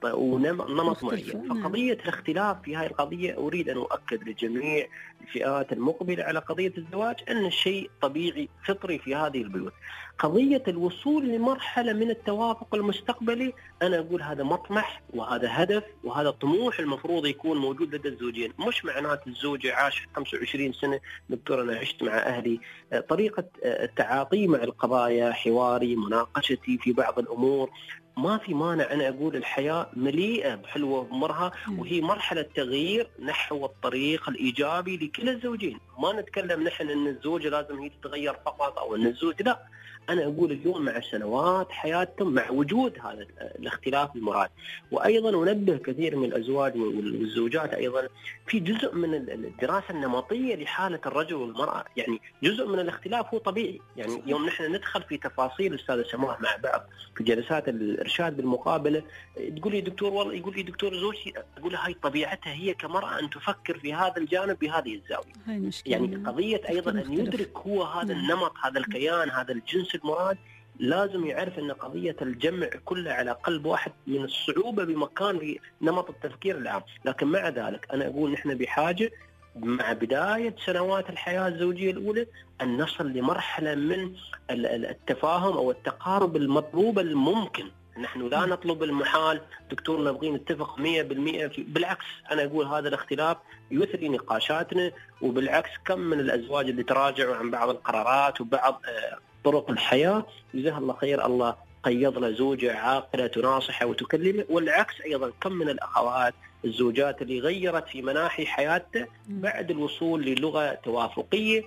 ونمط معين. فقضية الاختلاف في هذه القضية أريد أن أؤكد لجميع الفئات المقبلة على قضية الزواج أن الشيء طبيعي فطري في هذه البيوت. قضية الوصول لمرحلة من التوافق المستقبلي، أنا أقول هذا مطمح وهذا هدف وهذا طموح المفروض يكون موجود لدى الزوجين. مش معنات الزوجة عاش خمسة وعشرين سنة دكتور أنا عشت مع أهلي، طريقة التعاطي مع القضايا، حواري، مناقشتي في بعض الأمور، ما في مانع أنا أقول الحياة مليئة بحلوة ومرها، وهي مرحلة تغيير نحو الطريق الإيجابي لكل الزوجين. ما نتكلم نحن أن الزوجة لازم هي تتغير فقط أو أن الزوج لا، أنا أقول اليوم مع سنوات حياتهم مع وجود هذا الاختلاف المراد. وأيضا أنبه كثير من الأزواج والزوجات أيضا في جزء من الدراسة النمطية لحالة الرجل والمرأة، يعني جزء من الاختلاف هو طبيعي. يعني يوم نحن ندخل في تفاصيل أستاذ سماح مع بعض في جلسات الإرشاد بالمقابلة، تقول لي دكتور والله يقول لي دكتور زوجتي، أقول هاي طبيعتها هي كمرأة أن تفكر في هذا الجانب بهذه الزاوية. يعني قضية أيضا أن يدرك هو هذا النمط، هذا الكيان، هذا الجنس المراد، لازم يعرف أن قضية الجمع كلها على قلب واحد من الصعوبة بمكان في نمط التفكير العام. لكن مع ذلك أنا أقول نحن بحاجة مع بداية سنوات الحياة الزوجية الأولى أن نصل لمرحلة من التفاهم أو التقارب المطلوب الممكن. نحن لا نطلب المحال دكتور، نبغي نتفق مية بالمية، بالعكس أنا أقول هذا الاختلاف يثري نقاشاتنا. وبالعكس كم من الأزواج اللي تراجعوا عن بعض القرارات وبعض طرق الحياة، جزاها الله خير، الله قيض له زوجة عاقلة تناصحه وتكلمه. والعكس أيضا كم من الأخوات الزوجات اللي غيرت في مناحي حياتها بعد الوصول للغة توافقية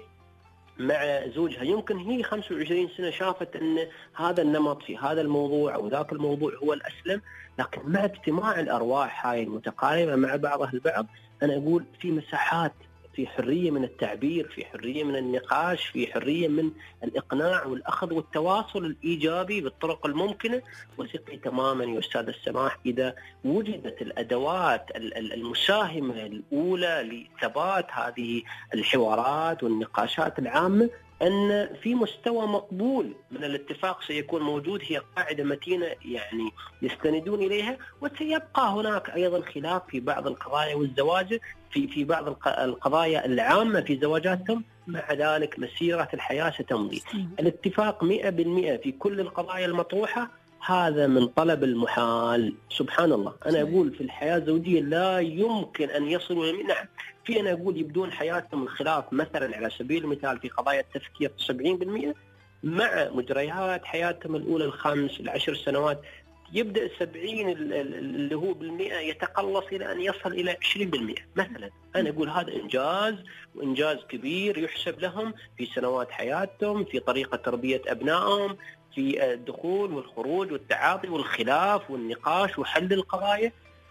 مع زوجها. يمكن هي خمسة وعشرين سنة شافت أن هذا النمط في هذا الموضوع أو ذاك الموضوع هو الأسلم، لكن مع اجتماع الأرواح هاي المتقاربة مع بعضها البعض، أنا أقول في مساحات، في حرية من التعبير، في حرية من النقاش، في حرية من الإقناع والأخذ والتواصل الإيجابي بالطرق الممكنة. وثقي تماما يا أستاذ السماح إذا وجدت الأدوات المساهمة الأولى لثبات هذه الحوارات والنقاشات العامة، أن في مستوى مقبول من الاتفاق سيكون موجود، هي قاعدة متينة يعني يستندون إليها. وسيبقى هناك أيضا خلاف في بعض القضايا والزواج في في بعض القضايا العامة في زواجاتهم، مع ذلك مسيرة الحياة ستمضي. الاتفاق مئة بالمئة في كل القضايا المطروحة هذا من طلب المحال. سبحان الله، أنا أقول في الحياة الزوجية لا يمكن أن يصلوا إلى، نعم في أنا أقول يبدون حياتهم الخلاف مثلا على سبيل المثال في قضايا التفكير سبعين بالمئة، مع مجريات حياتهم الأولى الخمس العشر سنوات يبدأ سبعين اللي هو بالمئة يتقلص إلى أن يصل إلى عشرين بالمئة مثلا. أنا أقول هذا إنجاز، وإنجاز كبير يحسب لهم في سنوات حياتهم، في طريقة تربية أبنائهم، في الدخول والخروج والتعاطي والخلاف والنقاش وحل القضايا.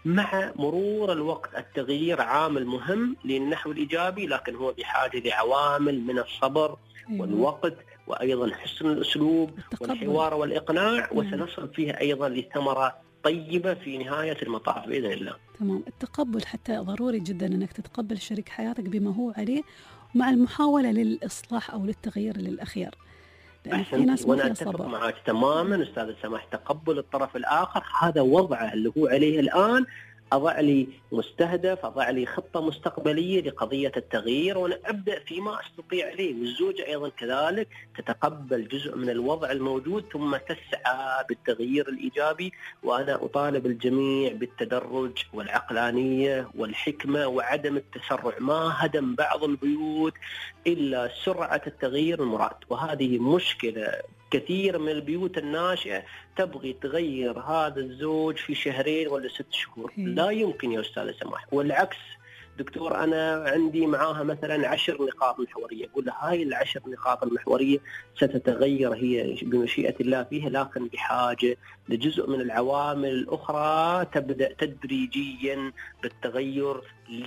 مع مرور الوقت التغيير عامل مهم للنحو الإيجابي، لكن هو بحاجة لعوامل من الصبر والوقت وأيضا حسن الأسلوب والحوار والإقناع، وسنصل فيها أيضا لثمرة طيبة في نهاية المطاف بإذن الله. تمام. التقبل حتى ضروري جدا أنك تتقبل شريك حياتك بما هو عليه، مع المحاولة للإصلاح أو للتغيير للأخير، لأن في ناس ما فيها صبر. وأنا أتفق معك تماما أستاذ سماح، تقبل الطرف الآخر هذا وضعه اللي هو عليه الآن، أضع لي مستهدف، أضع لي خطة مستقبلية لقضية التغيير وأنا أبدأ فيما أستطيع عليه. والزوجة أيضا كذلك تتقبل جزء من الوضع الموجود ثم تسعى بالتغيير الإيجابي. وأنا أطالب الجميع بالتدرج والعقلانية والحكمة وعدم التسرع. ما هدم بعض البيوت إلا سرعة التغيير المراد، وهذه مشكلة. كثير من البيوت الناشئة تبغي تغير هذا الزوج في شهرين ولا ست شهور. لا يمكن يا أستاذ سماح. والعكس دكتور، أنا عندي معاها مثلا عشر نقاط محورية، أقول له هاي العشر نقاط المحورية ستتغير هي بمشيئة الله فيها، لكن بحاجة لجزء من العوامل الأخرى تبدأ تدريجيا بالتغير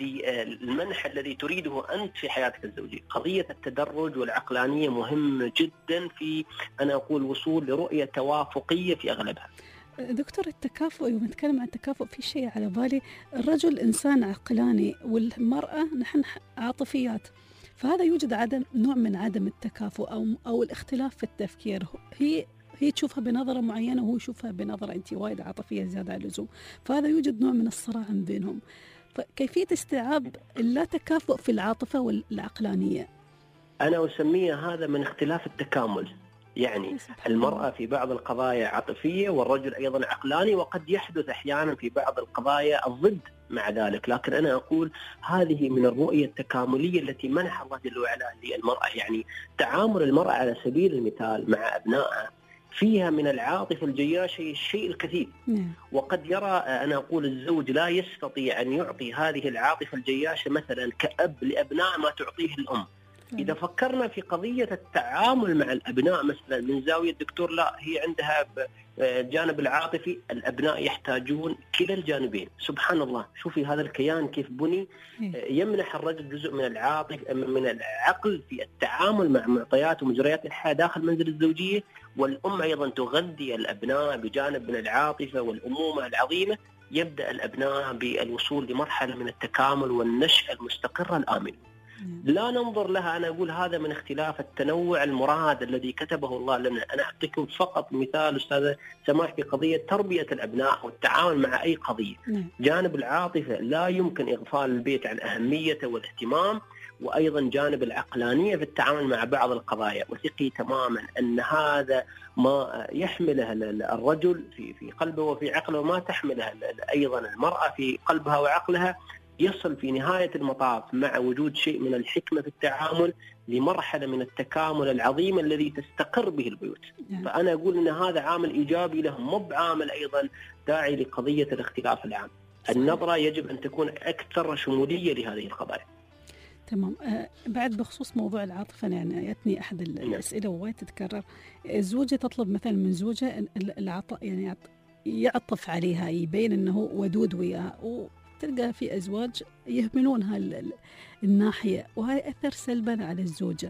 للمنح الذي تريده أنت في حياتك الزوجية. قضية التدرج والعقلانية مهمة جدا في أنا أقول وصول لرؤية توافقية في أغلبها. دكتور، التكافؤ، يوم نتكلم عن التكافؤ في شيء على بالي، الرجل إنسان عقلاني والمرأة نحن عاطفيات، فهذا يوجد عدم نوع من عدم التكافؤ أو أو الاختلاف في التفكير. هي هي تشوفها بنظرة معينة وهو يشوفها بنظرة أنت وايد عاطفية زيادة عن اللزوم، فهذا يوجد نوع من الصراع بينهم. فكيفية استيعاب اللا تكافؤ في العاطفة والعقلانية؟ أنا أسميه هذا من اختلاف التكامل. يعني المرأة في بعض القضايا عاطفية والرجل أيضا عقلاني، وقد يحدث أحيانا في بعض القضايا الضد مع ذلك. لكن أنا أقول هذه من الرؤية التكاملية التي منح الله جل وعلا للمرأة. يعني تعامل المرأة على سبيل المثال مع أبنائها فيها من العاطفة الجياشة الشيء الكثير، وقد يرى أنا أقول الزوج لا يستطيع أن يعطي هذه العاطفة الجياشة مثلا كأب لأبناء ما تعطيه الأم. إذا فكرنا في قضية التعامل مع الأبناء مثلا من زاوية الدكتور، لا هي عندها الجانب العاطفي، الأبناء يحتاجون كلا الجانبين. سبحان الله، شوفي هذا الكيان كيف بني، يمنح الرجل جزء من العاطفة من العقل في التعامل مع معطيات ومجريات الحياة داخل منزل الزوجية، والأم أيضا تغذي الأبناء بجانب من العاطفة والأمومة العظيمة. يبدأ الأبناء بالوصول لمرحلة من التكامل والنشأة المستقرة الآمنة. لا ننظر لها. أنا أقول هذا من اختلاف التنوع المراد الذي كتبه الله لنا. أنا أعطيكم فقط مثال أستاذ سماح في قضية تربية الأبناء والتعامل مع أي قضية. جانب العاطفة لا يمكن إغفال البيت عن أهميته والاهتمام، وأيضا جانب العقلانية في التعامل مع بعض القضايا. وثقي تماما أن هذا ما يحمله الرجل في في قلبه وفي عقله، وما تحمله أيضا المرأة في قلبها وعقلها، يصل في نهاية المطاف مع وجود شيء من الحكمة في التعامل لمرحلة من التكامل العظيم الذي تستقر به البيوت. فأنا أقول أن هذا عامل إيجابي لهم، مو بعامل أيضا داعي لقضية الاختلاف العام. النظرة يجب أن تكون أكثر شمولية لهذه القضايا. تمام. أه بعد بخصوص موضوع العاطفة، يعني جاتني أحد الأسئلة ووايد تتكرر. الزوجة تطلب مثلا من زوجة العطاء، يعني يعطف عليها، يبين أنه ودود وياها، تلقى في أزواج يهملون هال الناحية، وهذا أثر سلبا على الزوجة.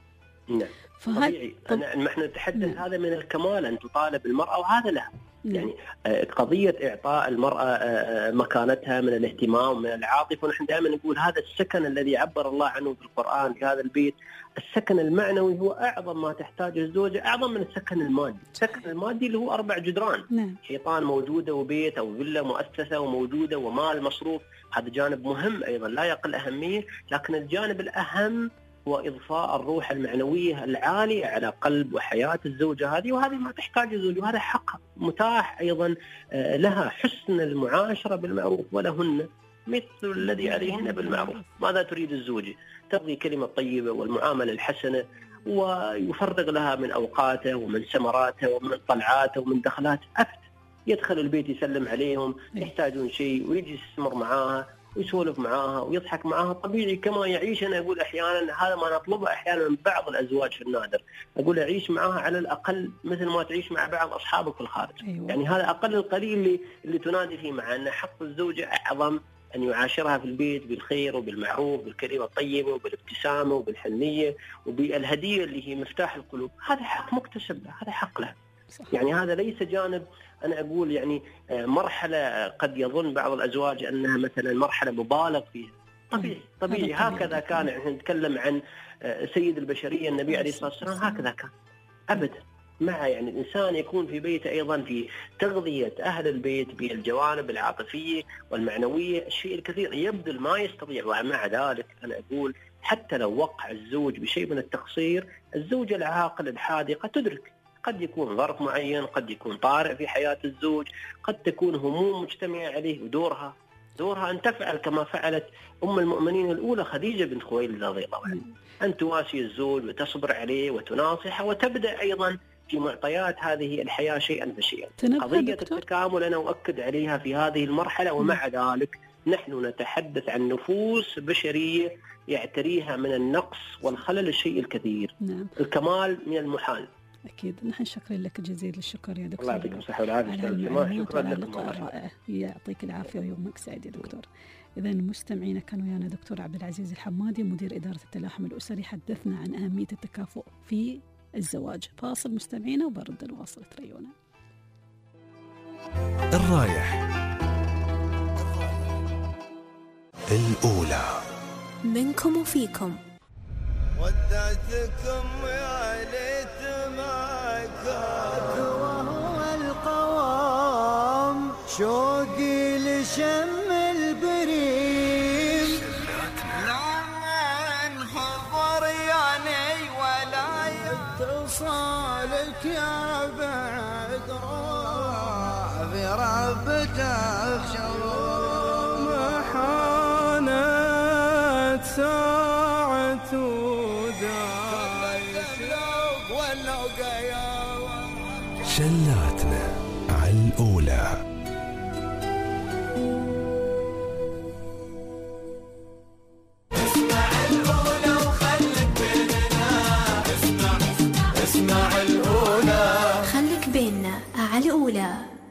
نعم طبيعي. طب... نحن نتحدث نعم. هذا من الكمال أن تطالب المرأة، وهذا لها. نعم. يعني قضية إعطاء المرأة مكانتها من الاهتمام ومن العاطفة. ونحن دائما نقول هذا السكن الذي عبر الله عنه في القرآن في هذا البيت، السكن المعنوي هو أعظم ما تحتاجه الزوجة، أعظم من السكن المادي. السكن المادي اللي هو أربع جدران، نعم. حيطان موجودة وبيت أو فيلا مؤسسة وموجودة ومال مصروف، هذا جانب مهم أيضا لا يقل أهمية. لكن الجانب الأهم هو إضفاء الروح المعنوية العالية على قلب وحياة الزوجة هذه، وهذه ما تحتاج الزوج، وهذا حق متاح أيضا لها. حسن المعاشرة بالمعروف ولهن مثل الذي عليهن بالمعروف. ماذا تريد الزوجة؟ تبغي كلمة طيبة والمعاملة الحسنة، ويفرغ لها من أوقاته ومن سمراته ومن طلعاته ومن دخلاته. أفت يدخل البيت يسلم عليهم، يحتاجون شيء ويجي يستمر معاها، ويسولف معاها ويضحك معاها طبيعي كما يعيش. أنا أقول أحيانا هذا ما نطلبه أحيانا من بعض الأزواج في النادر، أقول أعيش معاها على الأقل مثل ما تعيش مع بعض أصحابك في الخارج. أيوة. يعني هذا أقل القليل اللي, اللي تنادي فيه، مع أن حق الزوجة أعظم أن يعاشرها في البيت بالخير وبالمعروف، بالكلمة الطيبة وبالابتسامة وبالحنية وبالهدية اللي هي مفتاح القلوب. هذا حق مكتسب له، هذا حق له. يعني هذا ليس جانب أنا أقول يعني مرحلة قد يظن بعض الأزواج أنها مثلا مرحلة مبالغ فيها. طبيعي طبيعي هكذا كان. احنا نتكلم عن سيد البشرية النبي عليه الصلاة والسلام، هكذا كان أبدا. مع يعني الإنسان يكون في بيته أيضا في تغذية أهل البيت بالجوانب العاطفية والمعنوية، الشيء الكثير يبذل ما يستطيع. ومع ذلك أنا أقول حتى لو وقع الزوج بشيء من التقصير، الزوجة العاقلة الحاذقة تدرك قد يكون ظرف معين، قد يكون طارئ في حياة الزوج، قد تكون هموم مجتمعة عليه، ودورها دورها أن تفعل كما فعلت أم المؤمنين الأولى خديجة بنت خويلد رضي الله عنها، أن تواسي الزوج وتصبر عليه وتناصحه، وتبدأ أيضا في معطيات هذه الحياة شيئا فشيئا. قضية التكامل أنا أؤكد عليها في هذه المرحلة. ومع ذلك نحن نتحدث عن نفوس بشرية يعتريها من النقص والخلل الشيء الكثير. نعم. الكمال من المحال. أكيد. نحن شكرا لك جزيل الشكر يا دكتور. الله يعطيك الصحة والعافية. شكرا لكم رائع. يعطيك العافية ويومك سعيد يا دكتور. إذا مستمعينا كان ويانا دكتور عبد العزيز الحمادي مدير إدارة التلاحم الأسري، حدثنا عن أهمية التكافؤ في الزواج. فاصل مستمعينا وبرد الواصل تريونا. الرايح الأولى منكم وفيكم. ودعتكم يا ليت ما كان وهو القوام، شوقي لشم البريم، لمن حضر يعني ولا يتصالك يا بعد روح بربته شوم حانت ساعة شلاتنا على الأولى. اسمع الأولى وخلك بيننا، اسمع اسمع الأولى، خلك بيننا على الأولى.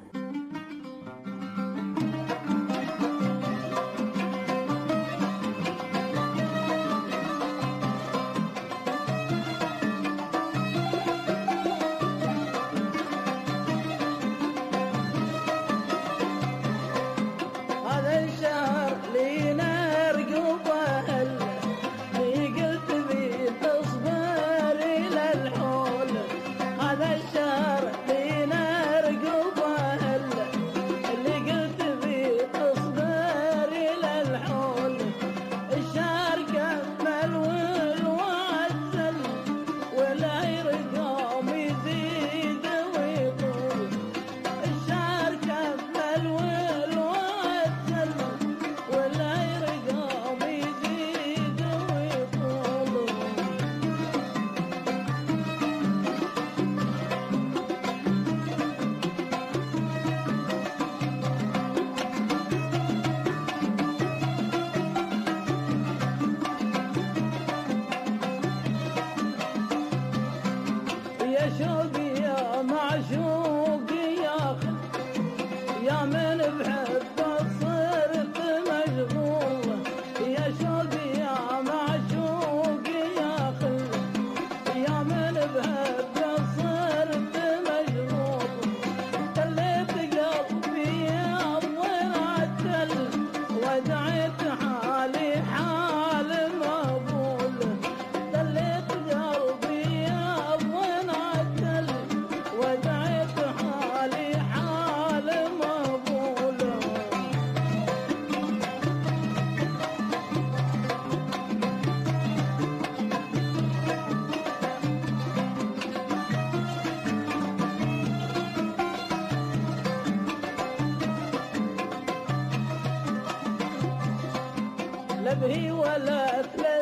لبهي ولا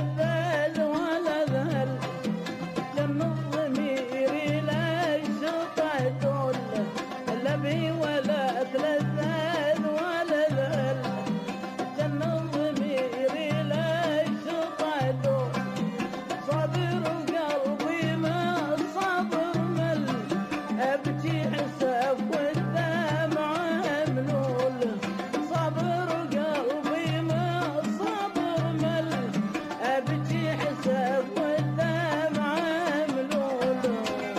تلذذ ولا ذهل، جن الضمير لا يشطع دول. لبهي ولا تلذذ ولا ذهل، جن الضمير حساب والدمع ملول صبر قلبي ما صبر مل أبكي حساب والدمع ملول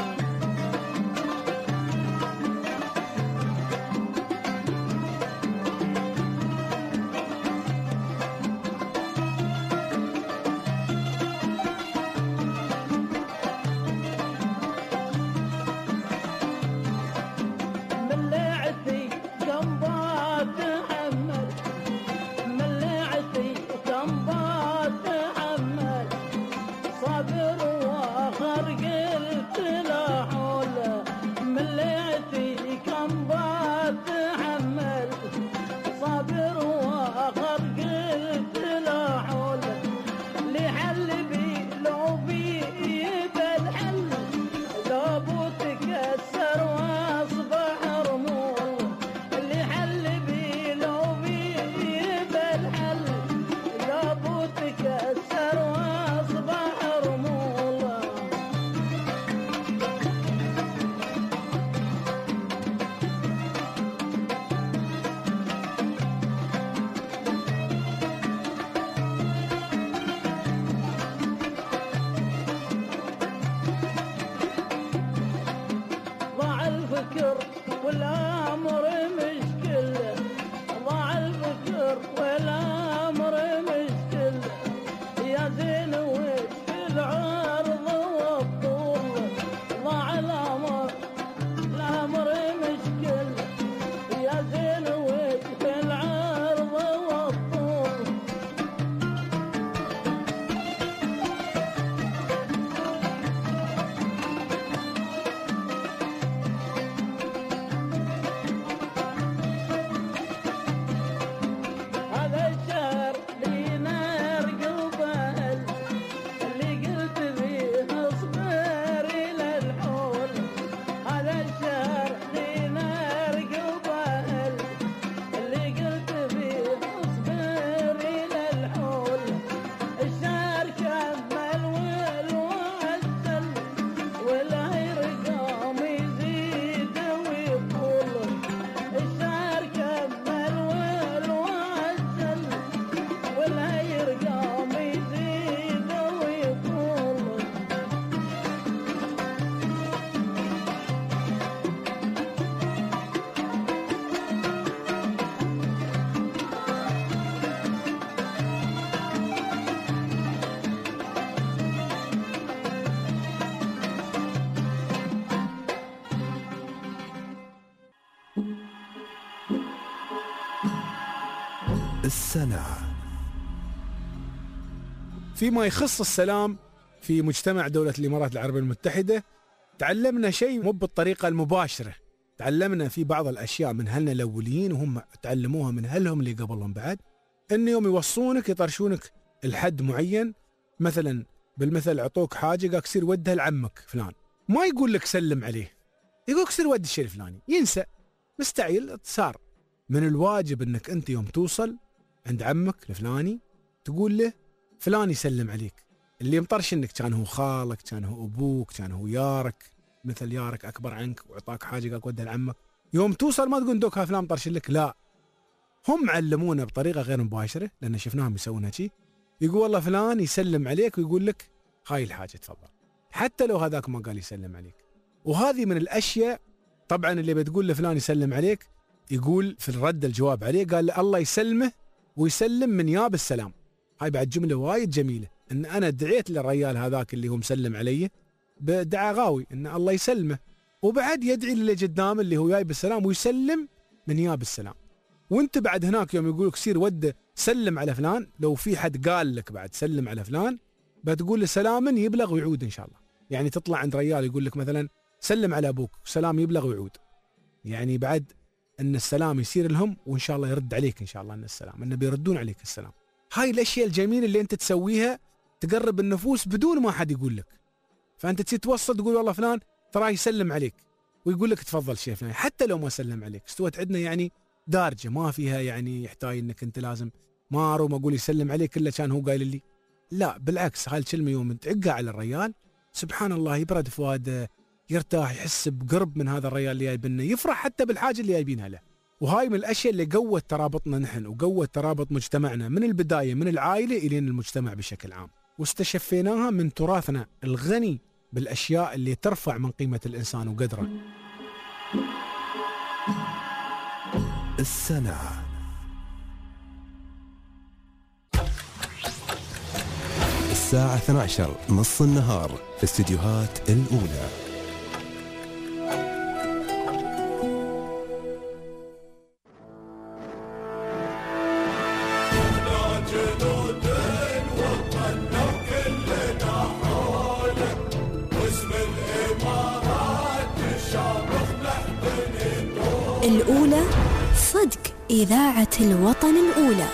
ملعتي كم بتحمل ملعتي كم بتحمل صبر واخر قلت لا حول ملعتي كم بتحمل صبر واخر قلت لا حول لحل بي لو بي بالحل لو بتكسر واصبح رمول اللي حل بي لو بي بالحل لو بتكسر واصبح رمول ضاع الفكر والامر مشكل ضاع الفكر والامر مشكل يا زين وش في العرض والطول ضاع الامر الامر مشكل يا زين وش في العرض والطول هذا الشهر لي نار قلبه اللي قلت فيه اصبر الى الحول هذا الشهر لي نار قلبه اللي قلت فيه اصبر الى الحول الشهر كمل والوعسل والهير قام يزيد ويطول الشهر كمل والوعسل والهير قام يزيد ويطول السنة. فيما يخص السلام في مجتمع دولة الإمارات العربية المتحدة تعلمنا شيء مو بالطريقة المباشرة، تعلمنا في بعض الأشياء من أهلنا الأوليين وهم تعلموها من أهلهم اللي قبلهم بعد، إن يوم يوصونك يطرشونك الحد معين، مثلا بالمثل عطوك حاجة قال كسر ودها لعمك فلان، ما يقول لك سلم عليه، يقول كسر ود الشيء الفلاني، ينسى مستعيل صار. من الواجب إنك أنت يوم توصل عند عمك الفلاني تقول له فلان يسلم عليك، اللي مطرش انك كان هو خالك، كان هو ابوك، كان هو يارك، مثل يارك اكبر عنك واعطاك حاجه قال ودها لعمك، يوم توصل ما تقول دوك ها فلان مطرش لك، لا، هم علمونا بطريقه غير مباشره لان شفناهم يسوونها شيء، يقول والله فلان يسلم عليك ويقول لك هاي الحاجه تفضل، حتى لو هذاك ما قال يسلم عليك. وهذه من الاشياء طبعا اللي بتقول لفلان يسلم عليك يقول في الرد الجواب عليه قال الله يسلمه ويسلم من ياب السلام. هاي بعد جمله وايد جميله، ان انا دعيت للرجال هذاك اللي هو مسلم علي بدعاء غاوي ان الله يسلمه، وبعد يدعي للي قدامه اللي هو جاي بالسلام ويسلم من ياب السلام. وانت بعد هناك يوم يقولك سير وده سلم على فلان، لو في حد قال لك بعد سلم على فلان بتقول له سلاما يبلغ ويعود ان شاء الله. يعني تطلع عند رجال يقول لك مثلا سلم على ابوك سلام يبلغ ويعود، يعني بعد ان السلام يصير لهم وان شاء الله يرد عليك ان شاء الله ان السلام، ان بيردون عليك السلام. هاي الاشياء الجميله اللي انت تسويها تقرب النفوس بدون ما حد يقول لك، فانت تصير توصل تقول والله فلان تراه يسلم عليك ويقول لك تفضل شيء فلان، حتى لو ما سلم عليك استوت عندنا يعني دارجه ما فيها يعني يحتاج انك انت لازم ما اروم اقول يسلم عليك الا كان هو قايل لي، لا بالعكس. هاي الكلمه يوم تعقها على الرجال سبحان الله يبرد فؤاده، يرتاح، يحس بقرب من هذا الرجال اللي جايبنا، يفرح حتى بالحاجة اللي جايبينها له. وهاي من الأشياء اللي قوت ترابطنا نحن وقوت ترابط مجتمعنا من البداية، من العائلة إلى المجتمع بشكل عام، واستشفيناها من تراثنا الغني بالأشياء اللي ترفع من قيمة الإنسان وقدره. السنة الساعة اثنتي عشرة نص النهار في استديوهات الأولى. الأولى صدق إذاعة الوطن الأولى.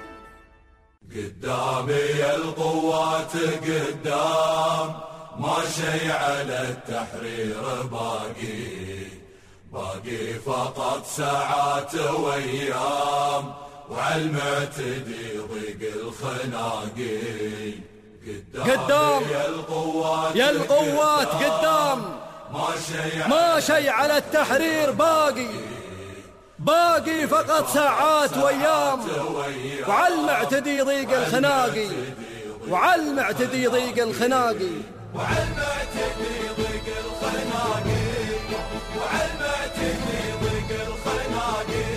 قدامي القوات قدام، ما شي على التحرير باقي، باقي فقط ساعات وأيام، وعالمعتدي ضيق الخناقي. قدام يا القوات قدام، ما شي على التحرير باقي، باقي فقط ساعات وأيام، وعالمعتدي ضيق الخناقي، وعالمعتدي ضيق الخناقي، وعالمعتدي ضيق الخناقي، وعالمعتدي ضيق الخناقي.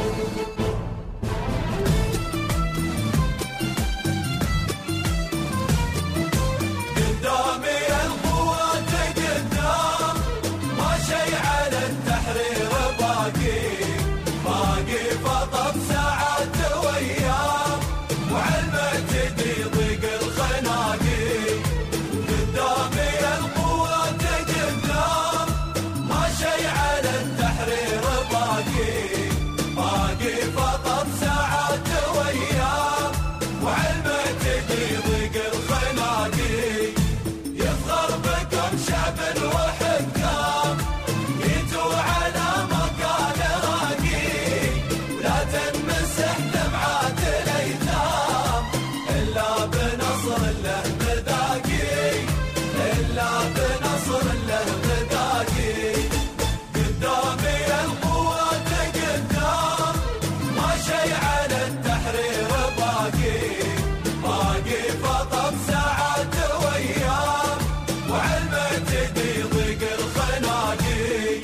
قدامي القوات قدام، ما شي على التحرير باقي، باقي فقط ساعات وأيام، وعالمعتدي ضيق الخناقي. قدامي القوات قدام، ما شي على التحرير باقي، باقي فقط ساعات وأيام، وعالمعتدي ضيق الخناقي. يفخر بكم شعب وحكام، جيتوا على مكان راقي، ولا تنمسح دمعات الأيتام، إلا بنصر له مذاقي، إلا بنصر له مذاقي. قدامي القوات قدام، ما شي على التحرير باقي، باقي فقط ساعات وأيام، وعالمعتدي ضيق الخناقي.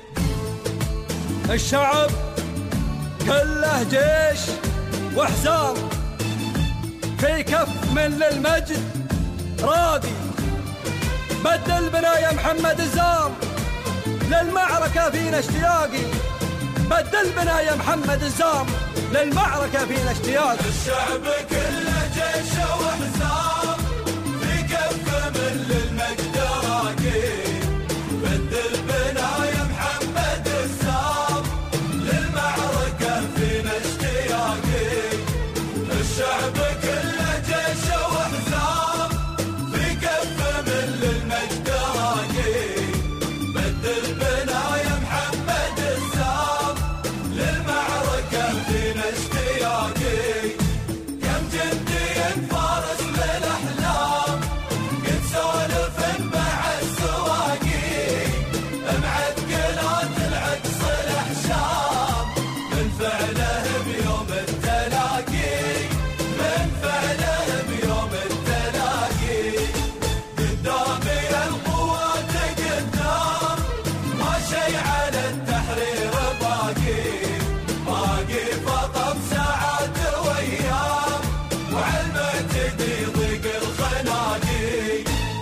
الشعب كله جيش وحزام، في كف من للمجد راقي، بدل بنا يا محمد الزام، للمعركة فينا اشتياقي، بدل بنا يا محمد الزام، للمعركة فينا اشتياقي. الشعب كله جيش وحزام، في كف من للمجد راقي، بدل بنا يا محمد الزام، للمعركة فينا اشتياقي. الشعب كله جيش وحزام، في كف من للمجد راقي، بدل بنا يا محمد الزام، للمعركة فينا اشتياقي. كم جندي فارس بالأحلام، قد سولف مع السواقي، معتقلات العكس الأحشام، من فعله بيوم التلاقي، من فعله بيوم التلاقي. قدامي القوات قدام، ما شي على التحرير باقي، باقي فقط ساعات وأيام، وعالمعتدي ضيق الخناقي.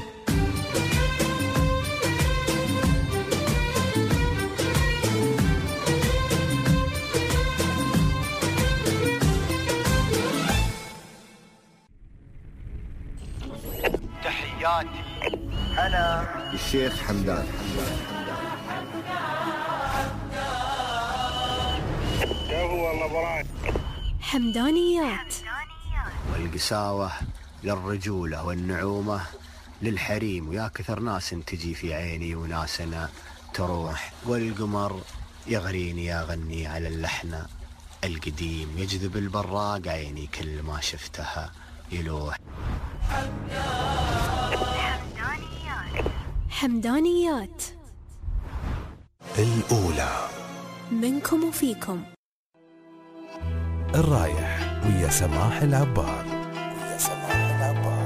تحياتي أنا الشيخ حمدان. حمدانيات. والقساوة للرجولة والنعومة للحريم، ويا كثر ناس تجي في عيني وناسنا تروح، والقمر يغريني يغني على اللحن القديم، يجذب البراق عيني كل ما شفتها يلوح. حمدانيات. الأولى. منكم وفيكم. الرايح ويا سماح العبار. ويا سماح العبار.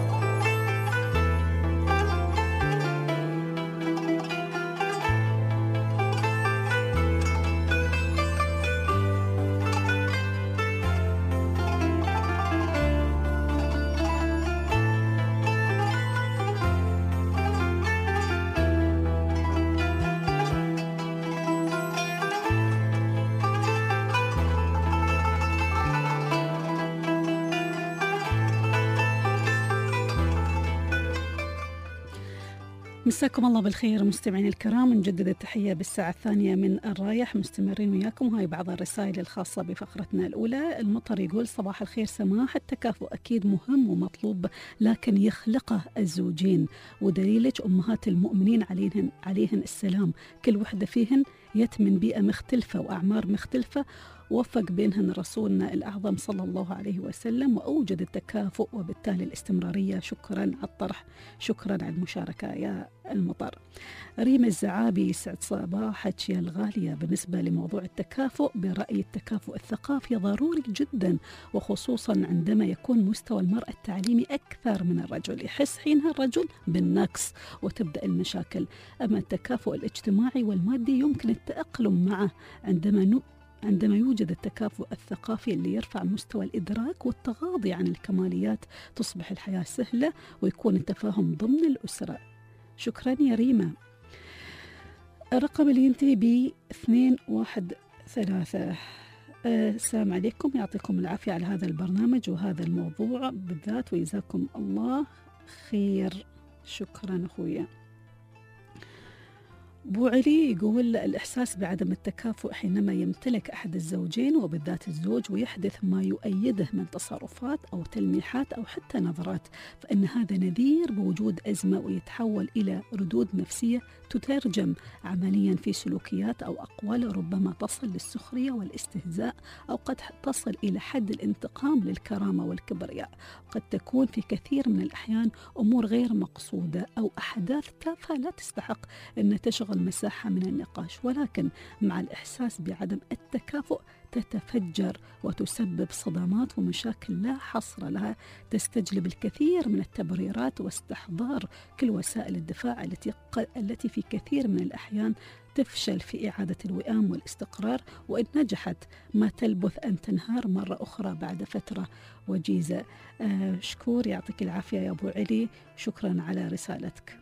مساكم الله بالخير مستمعين الكرام، نجدد التحية بالساعة الثانية من الرايح، مستمرين وياكم. هاي بعض الرسائل الخاصة بفقرتنا الأولى. المطر يقول صباح الخير سماح، التكافؤ أكيد مهم ومطلوب لكن يخلقه الزوجين، ودليلك أمهات المؤمنين عليهن, عليهن السلام، كل وحدة فيهن يت من بيئة مختلفة وأعمار مختلفة، وفق بينهن رسولنا الأعظم صلى الله عليه وسلم وأوجد التكافؤ وبالتالي الاستمرارية. شكرا على الطرح، شكرا على المشاركة يا المطر. ريم الزعابي، يسعد صباحك يا الغالية. بالنسبة لموضوع التكافؤ، برأيي التكافؤ الثقافي ضروري جدا، وخصوصا عندما يكون مستوى المرأة التعليمي أكثر من الرجل، يحس حينها الرجل بالنقص وتبدأ المشاكل. أما التكافؤ الاجتماعي والمادي يمكن التأقلم معه عندما نو عندما يوجد التكافؤ الثقافي اللي يرفع مستوى الإدراك والتغاضي عن الكماليات، تصبح الحياة سهلة ويكون التفاهم ضمن الأسرة. شكرا يا ريما. الرقم اللي ينتهي ب اثنين واحد ثلاثة. السلام عليكم، يعطيكم العافية على هذا البرنامج وهذا الموضوع بالذات، ويجزاكم الله خير. شكرا أخويا. أبو علي يقول الإحساس بعدم التكافؤ حينما يمتلك أحد الزوجين وبالذات الزوج ويحدث ما يؤيده من تصرفات أو تلميحات أو حتى نظرات، فإن هذا نذير بوجود أزمة ويتحول إلى ردود نفسية تترجم عمليا في سلوكيات أو أقوال ربما تصل للسخرية والاستهزاء، أو قد تصل إلى حد الانتقام للكرامة والكبرياء. قد تكون في كثير من الأحيان أمور غير مقصودة أو أحداث تافهة لا تستحق أن تشغل مساحة من النقاش، ولكن مع الإحساس بعدم التكافؤ تتفجر وتسبب صدمات ومشاكل لا حصر لها، تستجلب الكثير من التبريرات واستحضار كل وسائل الدفاع التي التي في كثير من الأحيان تفشل في إعادة الوئام والاستقرار، وإن نجحت ما تلبث أن تنهار مرة أخرى بعد فترة وجيزة. آه شكور، يعطيك العافية يا أبو علي، شكرا على رسالتك.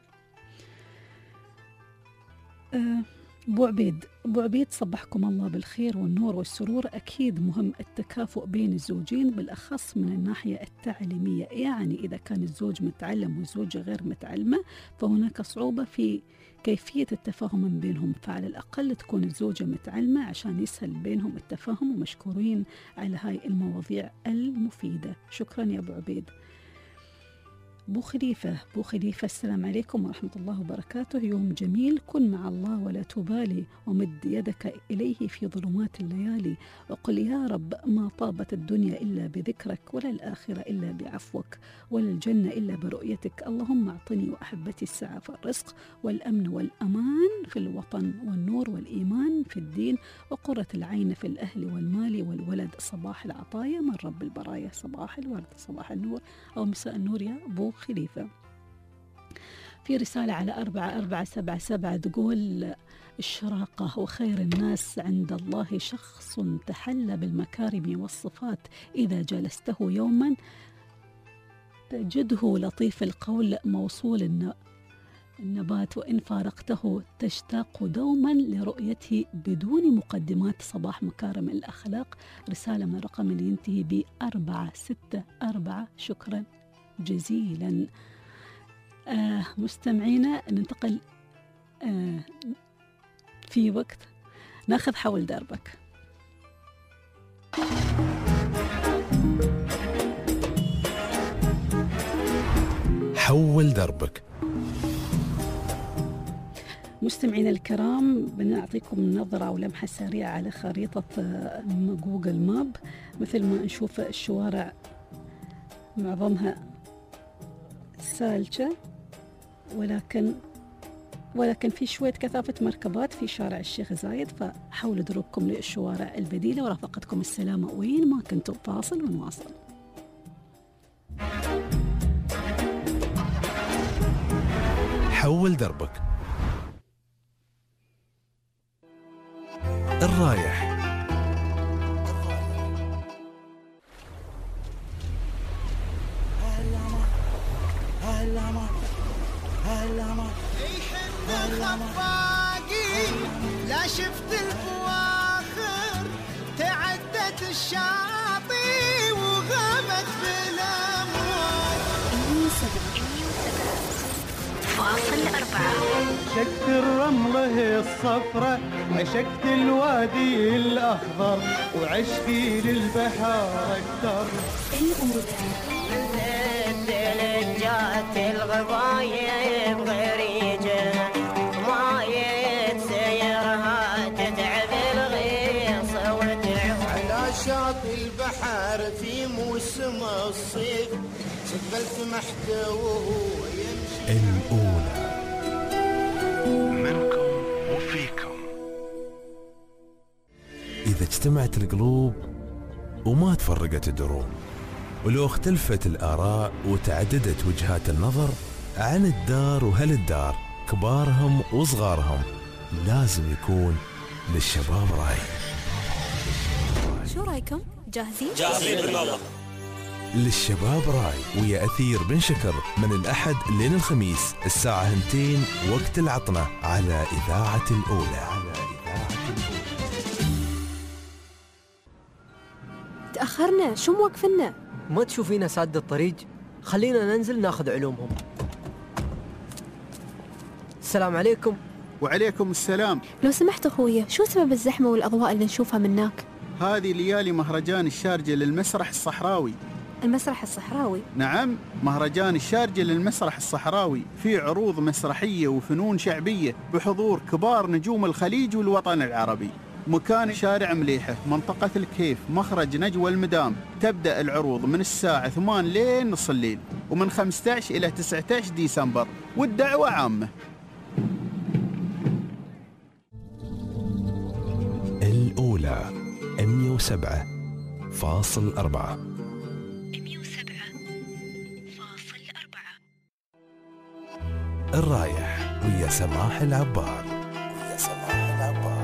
آه أبو عبيد أبو عبيد صبحكم الله بالخير والنور والسرور. أكيد مهم التكافؤ بين الزوجين بالأخص من الناحية التعليمية، يعني إذا كان الزوج متعلم والزوجة غير متعلمة فهناك صعوبة في كيفية التفاهم بينهم، فعلى الأقل تكون الزوجة متعلمة عشان يسهل بينهم التفاهم، ومشكورين على هاي المواضيع المفيدة. شكرا يا أبو عبيد. بو خليفة بو خليفة السلام عليكم ورحمة الله وبركاته. يوم جميل، كن مع الله ولا تبالي، ومد يدك إليه في ظلمات الليالي، وقل يا رب ما طابت الدنيا إلا بذكرك، ولا الآخرة إلا بعفوك، ولا الجنة إلا برؤيتك. اللهم أعطني وأحبتي السعة في الرزق والأمن والأمان في الوطن، والنور والإيمان في الدين، وقرة العين في الأهل والمال والولد. صباح العطايا من رب البرايا، صباح الورد، صباح النور أو مساء النور يا أبو خليفة. في رسالة على أربعة أربعة سبعة سبعة تقول الشراقة وخير الناس عند الله شخص تحلى بالمكارم والصفات، إذا جلسته يوما تجده لطيف القول موصول النبات، وإن فارقته تشتاق دوما لرؤيته بدون مقدمات. صباح مكارم الأخلاق. رسالة من الرقم اللي ينتهي بأربعة ستة أربعة. شكرا جزيلا. آه مستمعينا ننتقل آه في وقت ناخذ حول دربك. حول دربك. مستمعينا الكرام، بنعطيكم نظرة ولمحة سريعة على خريطة جوجل ماب. مثل ما نشوف الشوارع معظمها سالكة، ولكن ولكن في شوية كثافة مركبات في شارع الشيخ زايد، فحاولوا دروبكم للشوارع البديلة ورافقتكم السلامة وين ما كنتم. فاصل ونواصل. حول دربك. الرايح. خفاقي لا شفت الفواخر تعدت الشاطئ وغابت بالامواج. فاصل أربعة. عشقت الرملة الصفرة، عشقت الوادي الأخضر، وعشقي للبحر أكثر. جات الغضايب غريجة ما يتسيرها تتعب الغيص وتعب. على شاطئ البحر في موسم الصيف سقلت محتوه يمشي. الأولى منكم وفيكم. إذا اجتمعت القلوب وما تفرقت الدروب، ولو اختلفت الآراء وتعددت وجهات النظر عن الدار وهل الدار، كبارهم وصغارهم، لازم يكون للشباب راي. شو رايكم؟ جاهزين؟ جاهزين بالله. للشباب راي ويا أثير بن شكر من الأحد لين الخميس الساعة اثنتين وقت العطنة على إذاعة الأولى. تأخرنا، شو موقفنا؟ ما تشوفينا ساد الطريق؟ خلينا ننزل ناخذ علومهم. السلام عليكم. وعليكم السلام. لو سمحت أخويا، شو سبب الزحمة والأضواء اللي نشوفها منك؟ هذه ليالي مهرجان الشارجة للمسرح الصحراوي. المسرح الصحراوي؟ نعم، مهرجان الشارجة للمسرح الصحراوي، في عروض مسرحية وفنون شعبية بحضور كبار نجوم الخليج والوطن العربي. مكان شارع مليحة، منطقة الكيف، مخرج نجوى المدام. تبدأ العروض من الساعة ثمانية لين نص الليل، ومن خمسة عشر إلى تسعة عشر ديسمبر، والدعوة عامة. الأولى مئة وسبعة فاصل أربعة. مئة وسبعة فاصل أربعة. الرايح ويا سماح العبار. ويا سماح العبار.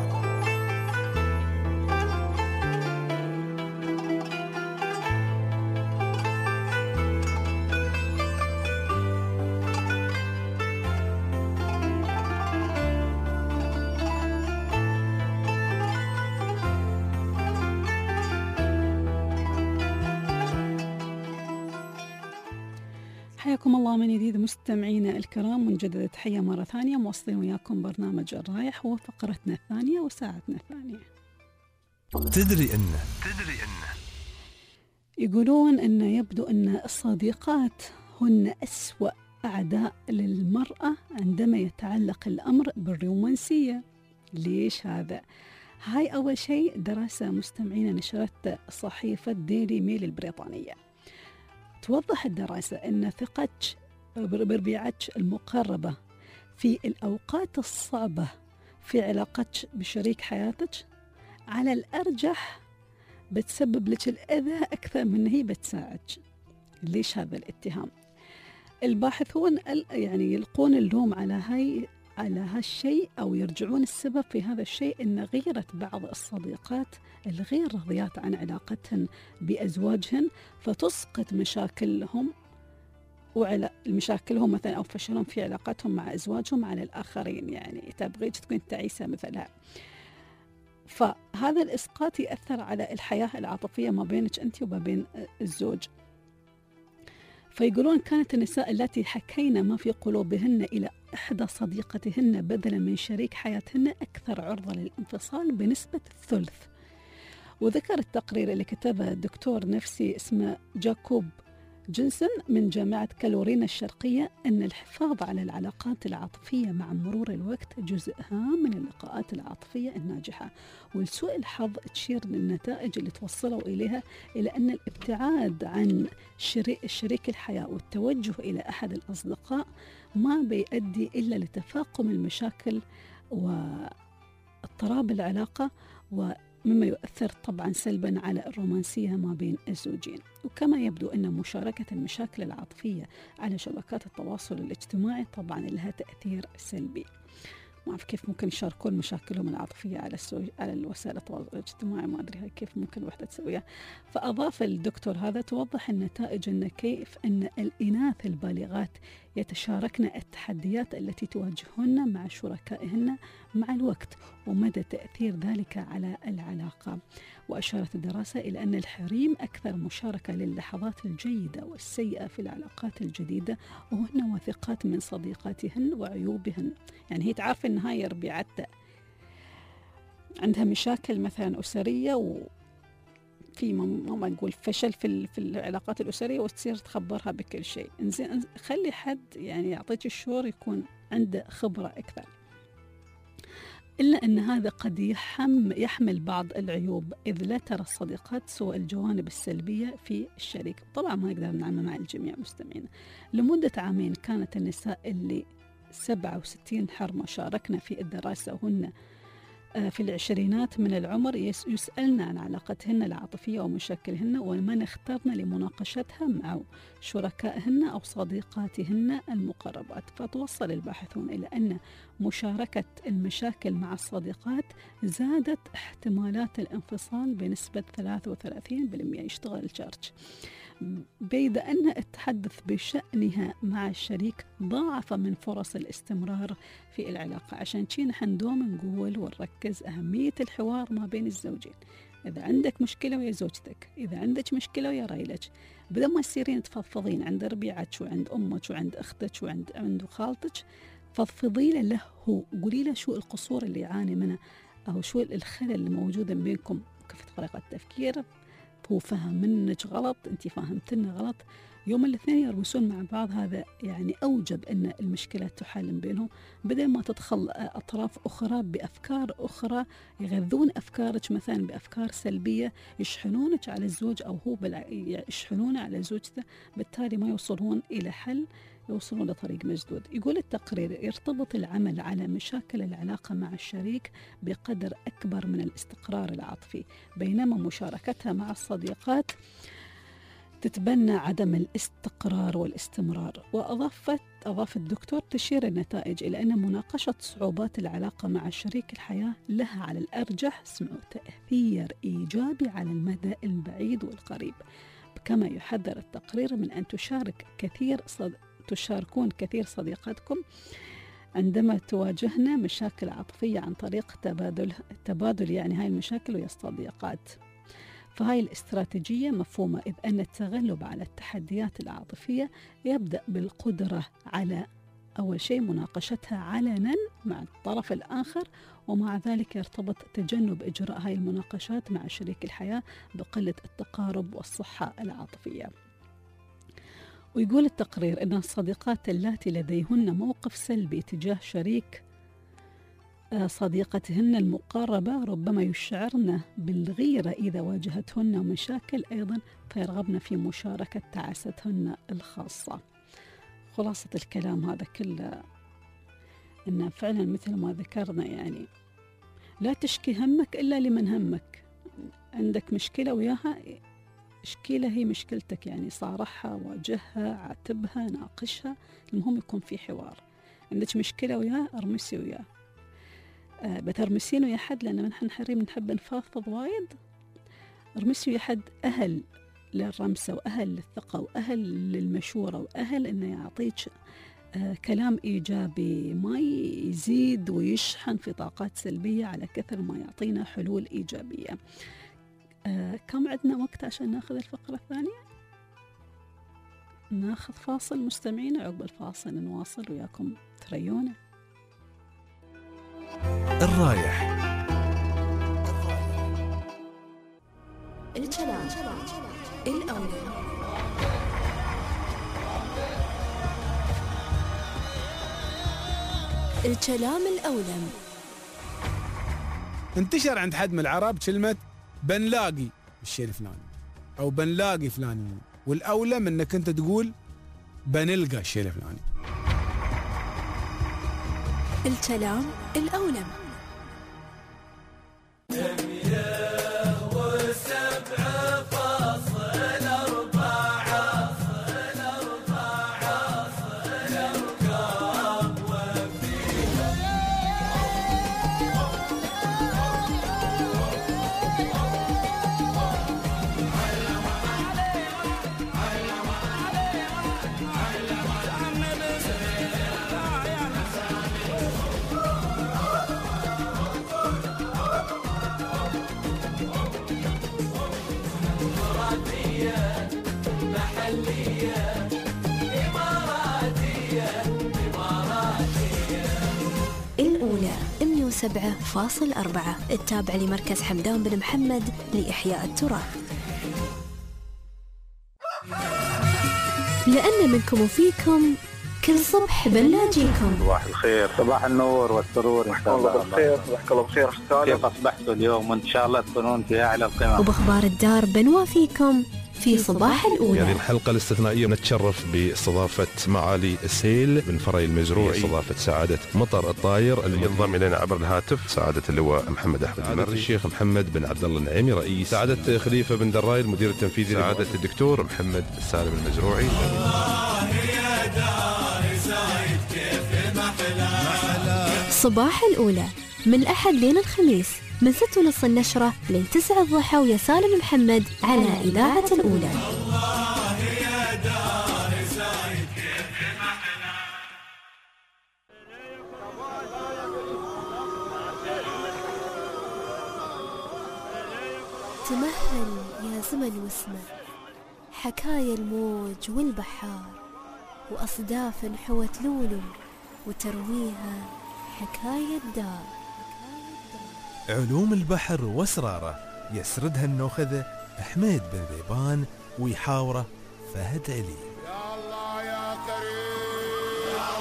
حياكم الله من جديد مستمعينا الكرام، منجدد تحية مرة ثانية، مواصلين وياكم برنامج الرايح وفقرتنا الثانية وساعتنا الثانية. تدري أنه تدري أنه يقولون أن يبدو أن الصديقات هن أسوأ أعداء للمرأة عندما يتعلق الأمر بالرومانسية. ليش هذا؟ هاي أول شيء دراسة مستمعينا نشرت صحيفة ديلي ميل البريطانية. توضح الدراسة أن ثقتك بربيعتك المقربة في الأوقات الصعبة في علاقتك بشريك حياتك على الأرجح بتسبب لك الأذى أكثر من هي بتساعدك. ليش هذا الاتهام؟ الباحثون يعني يلقون اللوم على هاي على هالشيء أو يرجعون السبب في هذا الشيء أن غيرة بعض الصديقات الغير راضيات عن علاقتهن بأزواجهن فتسقط مشاكلهم وعلى مشاكلهم مثلا أو فشلهم في علاقتهم مع أزواجهم على الآخرين. يعني تبغيك تكون تعيسة مثلها، فهذا الإسقاط يأثر على الحياة العاطفية ما بينك أنت وما بين الزوج. فيقولون كانت النساء التي حكينا ما في قلوبهن إلى إحدى صديقتهن بدلا من شريك حياتهن أكثر عرضة للانفصال بنسبة الثلث. وذكر التقرير اللي كتبه الدكتور نفسي اسمه جاكوب جنسن من جامعة كالورينا الشرقية أن الحفاظ على العلاقات العاطفية مع مرور الوقت جزء هام من اللقاءات العاطفية الناجحة. ولسوء الحظ تشير للنتائج اللي توصلوا إليها إلى أن الابتعاد عن شريك الحياة والتوجه إلى أحد الأصدقاء ما بيؤدي إلا لتفاقم المشاكل واضطراب العلاقة، ومما يؤثر طبعا سلبا على الرومانسية ما بين الزوجين. وكما يبدو أن مشاركة المشاكل العاطفية على شبكات التواصل الاجتماعي طبعا لها تأثير سلبي. ما أعرف كيف ممكن يشاركون مشاكلهم العاطفية على السوج... على الوسائل التواصل الاجتماعي، ما أدري هاي كيف ممكن الوحدة تسويها. فأضاف الدكتور هذا توضح النتائج أن كيف أن الإناث البالغات يتشاركن التحديات التي تواجههن مع شركائهن مع الوقت ومدى تأثير ذلك على العلاقة. وأشارت الدراسة إلى أن الحريم أكثر مشاركة للحظات الجيدة والسيئة في العلاقات الجديدة، وهن واثقات من صديقاتهن وعيوبهن. يعني هي تعرف أن هاي ربيعتها عندها مشاكل مثلا أسرية وفي ما نقول فشل في في العلاقات الأسرية، وتصير تخبرها بكل شيء. إنزين خلي حد يعني يعطيك الشعور يكون عنده خبرة أكثر. إلا أن هذا قد يحم يحمل بعض العيوب، إذ لا ترى الصديقات سوى الجوانب السلبية في الشريك. طبعا ما نقدر نعمم مع الجميع مستمعين. لمدة عامين كانت النساء اللي سبعة وستين حرمة شاركنا في الدراسة وهن في العشرينات من العمر يسألن عن علاقتهن العاطفية ومشاكلهن ومن اخترن لمناقشتها مع شركائهن أو صديقاتهن المقربات. فتوصل الباحثون إلى أن مشاركة المشاكل مع الصديقات زادت احتمالات الانفصال بنسبة ثلاثة وثلاثين بالمئة. يشتغل الشارج، بيد أن التحدث بشأنها مع الشريك ضاعف من فرص الاستمرار في العلاقة. عشان شي نحن دوم نقول ونركز أهمية الحوار ما بين الزوجين. إذا عندك مشكلة ويا زوجتك، إذا عندك مشكلة ويا رايلك، بدل ما تصيرين تفضفضين عند ربيعك وعند أمك وعند أختك وعند عند خالتك، فضفضي له هو، قولي له شو القصور اللي يعاني منه أو شو الخلل اللي موجود بينكم، كيف طريقة التفكير، هو فهم منك غلط، انت فهمتنا غلط. يوم الاثنين يرمسون مع بعض، هذا يعني أوجب أن المشكلة تحل بينهم، بدل ما تدخل أطراف أخرى بأفكار أخرى يغذون أفكارك مثلا بأفكار سلبية يشحنونك على الزوج أو هو يشحنون على زوجته، بالتالي ما يوصلون إلى حل، يوصلون لطريق مسدود. يقول التقرير يرتبط العمل على مشاكل العلاقة مع الشريك بقدر أكبر من الاستقرار العاطفي، بينما مشاركتها مع الصديقات تتبنى عدم الاستقرار والاستمرار. وأضافت أضاف الدكتور تشير النتائج إلى أن مناقشة صعوبات العلاقة مع شريك الحياة لها على الأرجح سمعوا تأثير إيجابي على المدى البعيد والقريب. كما يحذر التقرير من أن تشارك كثير صد... تشاركون كثير صديقاتكم عندما تواجهنا مشاكل عاطفية عن طريق تبادل تبادل يعني هاي المشاكل ويا الصديقات. فهاي الاستراتيجية مفهومة، إذ أن التغلب على التحديات العاطفية يبدأ بالقدرة على أول شيء مناقشتها علنا مع الطرف الآخر، ومع ذلك يرتبط تجنب إجراء هاي المناقشات مع شريك الحياة بقلة التقارب والصحة العاطفية. ويقول التقرير أن الصديقات اللاتي لديهن موقف سلبي تجاه شريك صديقتهن المقربة ربما يشعرن بالغيرة إذا واجهتهن مشاكل أيضا، فيرغبن في مشاركة تعاستهن الخاصة. خلاصة الكلام هذا كله أن فعلا مثل ما ذكرنا، يعني لا تشكي همك إلا لمن همك. عندك مشكلة وياها، اشكيلها هي مشكلتك، يعني صارحها، واجهها، عاتبها، ناقشها، المهم يكون في حوار. عندك مشكلة وياه ارمسي وياه. آه بترمسين ويا حد، لأن نحن حريم نحب نفضفض وايد، ارمسي ويا حد أهل للرمسة وأهل للثقة وأهل للمشورة وأهل إنه يعطيك آه كلام إيجابي، ما يزيد ويشحن في طاقات سلبية على كثر ما يعطينا حلول إيجابية. آه كم عندنا وقت عشان ناخذ الفقرة الثانية؟ ناخذ فاصل مستمعين، عقب الفاصل نواصل وياكم تريونا. الرايح الكلام الأولى. الكلام الأولى انتشر عند حد من العرب كلمة بنلاقي الشيء الفلاني أو بنلاقي فلاني، والأولى من أنك أنت تقول بنلقى الشيء الفلاني. الكلام الأولم. سبعة فاصل أربعة التابع لمركز حمدان بن محمد لإحياء التراث. لأن منكم وفيكم كل صبح بنلاقيكم. صباح الخير، صباح النور والسرور إن شاء الله. بالخير، صباحك الله بخير أستاذ. كيف أصبحتوا اليوم؟ وإن شاء الله تكونون في أعلى القمم. وبأخبار الدار بنوافيكم في صباح الأولى. هذه الحلقة الاستثنائية نتشرف باستضافة معالي السيل بن فري المزروعي، استضافة سعادة مطر الطاير اللي ينضم إلينا عبر الهاتف سعادة اللواء محمد أحمد المري، الشيخ محمد بن عبد الله النعيمي رئيس، سعادة خليفة بن دراي المدير التنفيذي، سعادة الدكتور محمد سالم المزروعي. صباح الأولى من الأحد لين الخميس من ست ونص النشرة لين تسعة الضحى ويا سالم محمد على إذاعة الأولى. تمهل يا زمن واسمه حكايا الموج والبحار وأصداف حوت لولو وترويها حكاية الدار. علوم البحر واسراره يسردها النوخذة حميد بن ذيبان ويحاوره فهد علي. يا الله يا كريم يا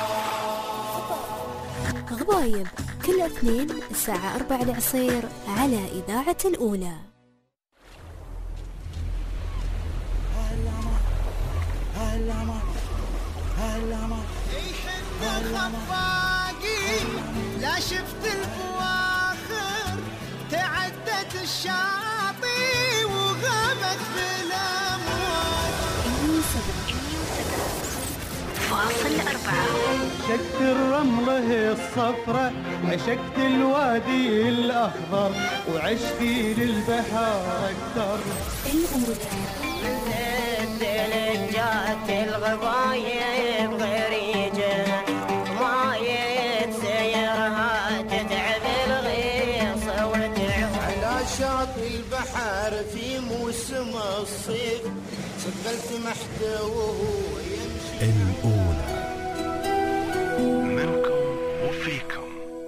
الله. غبايب كل اثنين الساعة أربعة العصير على إذاعة الأولى. هلا هلا خفاقي لا شفت البواخر تعدت الشاطئ وغابت بالامواج. فاصل أربعة. عشقت الرملة الصفرة، عشقت الوادي الأخضر، وعشقي للبحر أكثر. جات الغبايب غريجة ما يتسيرها تتعب الغيص وتعب على شاطئ البحر في موسم الصيف سجلت محتوه يمشي الأولى منكم وفيكم.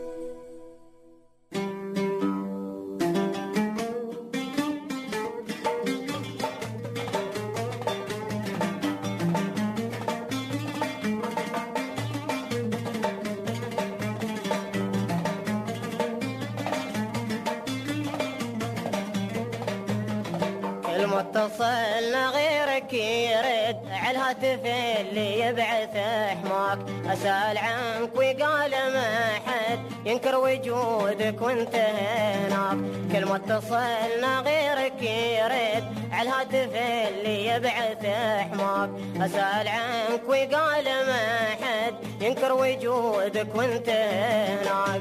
متصلنا غيرك يرد على الهاتف اللي يبعث حماك أسأل عنك وقال ما حد ينكر وجودك وانت هناك. كل ما اتصلنا غيرك يرد على الهاتف اللي يبعث حماك أسأل عنك وقال ما حد ينكر وجودك وانت هناك.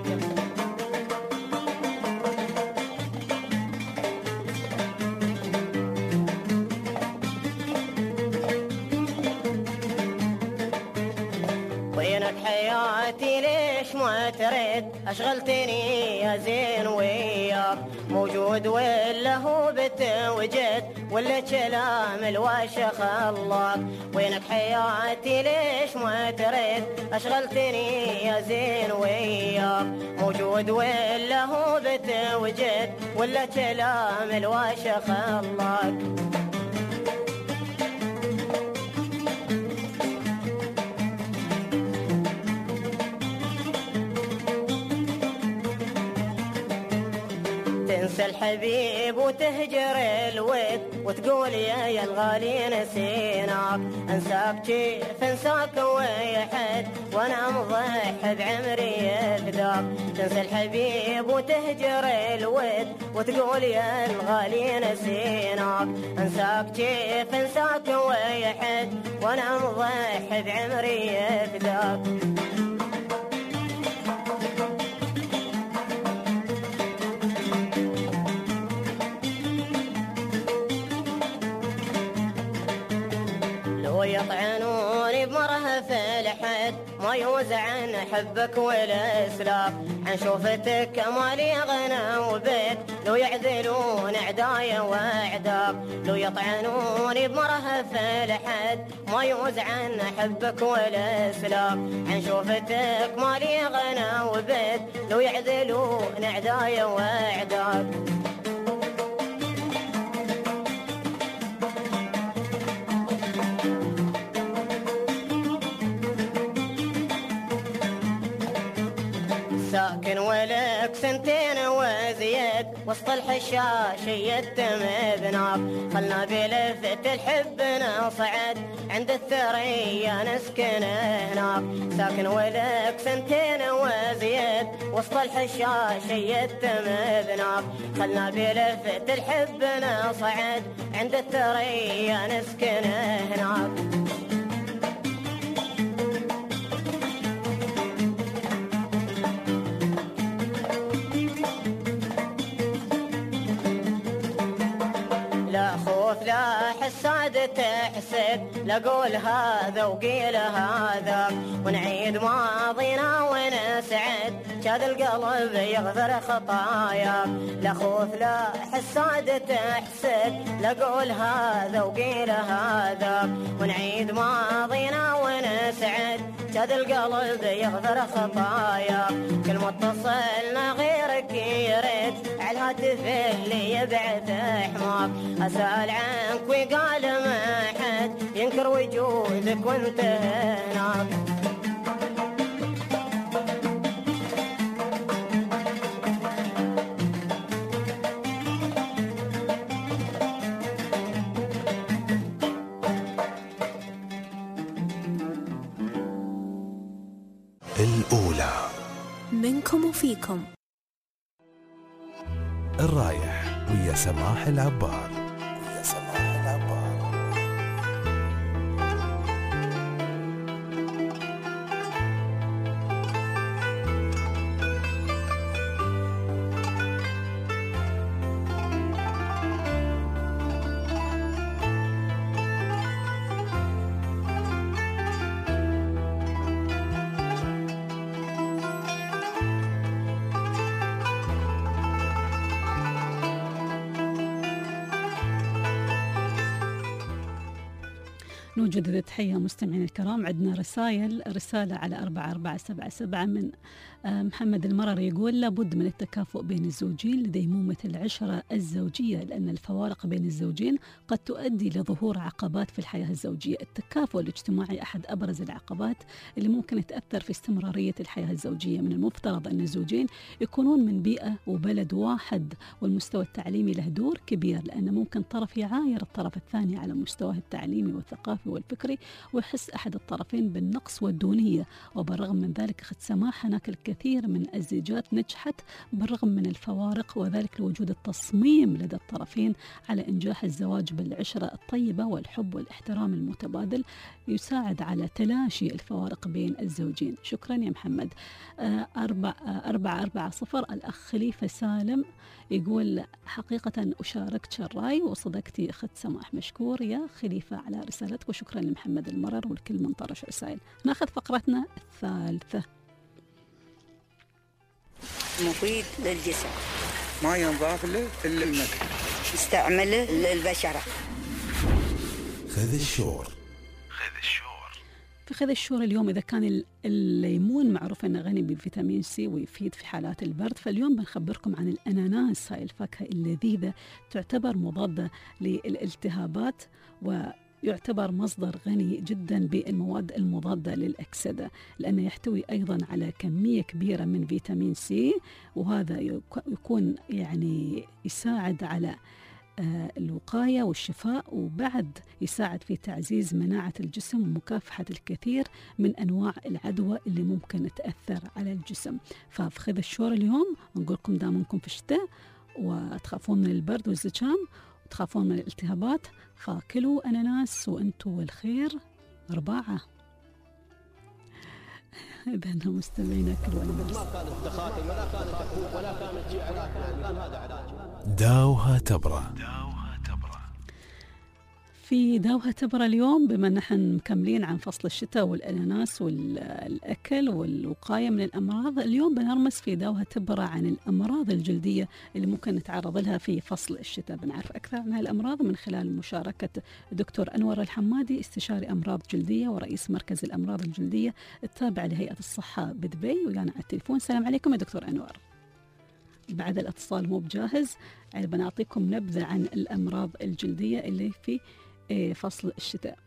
حياتي ليش ما ترد أشغلتني يا زين وياك موجود ولا هو بتوجد ولا كلام الواشة خلاك. وينك حياتي ليش ما ترد أشغلتني يا زين وياك موجود ولا هو بتوجد ولا كلام الواشة خلاك. تنسى الحبيب وتهجر الود وتقول يا يا الغالي نسيناك. انساك كيف انساك ويحد وانا مضحي بعمري فداك. تنسى الحبيب وتهجر الود وتقول يا الغالي نسيناك. انساك كيف انساك ويحد وانا مضحي بعمري فداك. يطعنوني بمرهف الحد ما يوزع عن حبك ولا اسلاف. عن شوفتك مالي غنى وبيت لو يعذلون اعدايا واعداك. لو يطعنوني بمرهف الحد ما يوزع عن حبك ولا اسلاف. عن شوفتك مالي غنى وبيت لو يعذلون اعدايا واعداك. ساكن ولك سنتين وزيد وسط الحشاشية بناك. خلنا بلفة الحب نصعد عند الثريا نسكن هناك. ساكن ولك سنتين وزيد وسط الحشاشية بناك. خلنا بلفة الحب نصعد عند الثريا نسكن هناك. لا خوف لا حساد تحسد لا قول هذا وقيل هذا ونعيد ماضينا ونسعد شاد القلب يغفر خطاياك. لا خوف لا حساد تحسد لا قول هذا وقيل هذا ونعيد ماضينا ونسعد شاد القلب يغفر خطاياك. كل ما اتصلنا غيرك يرد على الهاتف اللي يبعث حماك. أسأل عنك وقال ما حد ينكر وجودك وانت هناك. الأولى منكم وفيكم. الرايح ويا سماح العبار. ويا سماح العبار. نوجد تحية مستمعين الكرام. عندنا رسائل. رسالة على أربعة أربعة سبعة سبعة من محمد المرر يقول لابد من التكافؤ بين الزوجين لديمومة العشرة الزوجية لأن الفوارق بين الزوجين قد تؤدي لظهور عقبات في الحياة الزوجية. التكافؤ الاجتماعي أحد أبرز العقبات اللي ممكن تأثر في استمرارية الحياة الزوجية. من المفترض أن الزوجين يكونون من بيئة وبلد واحد والمستوى التعليمي له دور كبير لأن ممكن طرف يعاير الطرف الثاني على مستواه التعليمي والثقافي والفكري ويحس أحد الطرفين بالنقص والدونية. وبالرغم من ذلك أخت سماح هناك الكثير من الزيجات نجحت بالرغم من الفوارق وذلك لوجود التصميم لدى الطرفين على إنجاح الزواج بالعشرة الطيبة والحب والاحترام المتبادل يساعد على تلاشي الفوارق بين الزوجين. شكرا يا محمد. أربعة أربعة أربعة صفر الأخ خليفة سالم يقول حقيقة أشاركت الرأي وصدقتي أخت سماح. مشكور يا خليفة على رسالتك وشكرا لمحمد المرر والكل من طرش رسائل. ناخذ فقرتنا الثالثة. مفيد للجسم ما ينضاف له إلا الملح يستعمله للبشرة. خذ الشور. خذ الشور. في خذ الشور اليوم إذا كان الليمون معروف أنه غني بفيتامين سي ويفيد في حالات البرد، فاليوم بنخبركم عن الأناناس. هاي الفاكهة اللذيذة تعتبر مضادة للالتهابات و يعتبر مصدر غني جدا بالمواد المضادة للأكسدة، لأنه يحتوي أيضا على كمية كبيرة من فيتامين سي، وهذا يكون يعني يساعد على الوقاية والشفاء، وبعد يساعد في تعزيز مناعة الجسم ومكافحة الكثير من أنواع العدوى اللي ممكن تأثر على الجسم. ففي خذ الشور اليوم نقولكم دامنكم في الشتاء وتخافون من البرد والزكام وتخافون من الالتهابات، فكلوا أناناس وأنتوا الخير رباعة. إذا مستمعينا كلوا أناناس. ما كانت تخاطب ولا كانت تفوق ولا كانت تجي علاج، كان هذا علاج. داوها تبرة. في داوها تبرة اليوم بما نحن مكملين عن فصل الشتاء والأناناس والأكل والوقاية من الأمراض، اليوم بنرمس في داوها تبرة عن الأمراض الجلدية اللي ممكن نتعرض لها في فصل الشتاء. بنعرف أكثر عن هالأمراض من خلال مشاركة دكتور أنور الحمادي، استشاري أمراض جلدية ورئيس مركز الأمراض الجلدية التابع لهيئة الصحة بدبي، ويانا على التليفون. السلام عليكم يا دكتور أنور. بعد الاتصال مو بجاهز، بنعطيكم نبذة عن الأمراض الجلدية اللي في فصل الشتاء.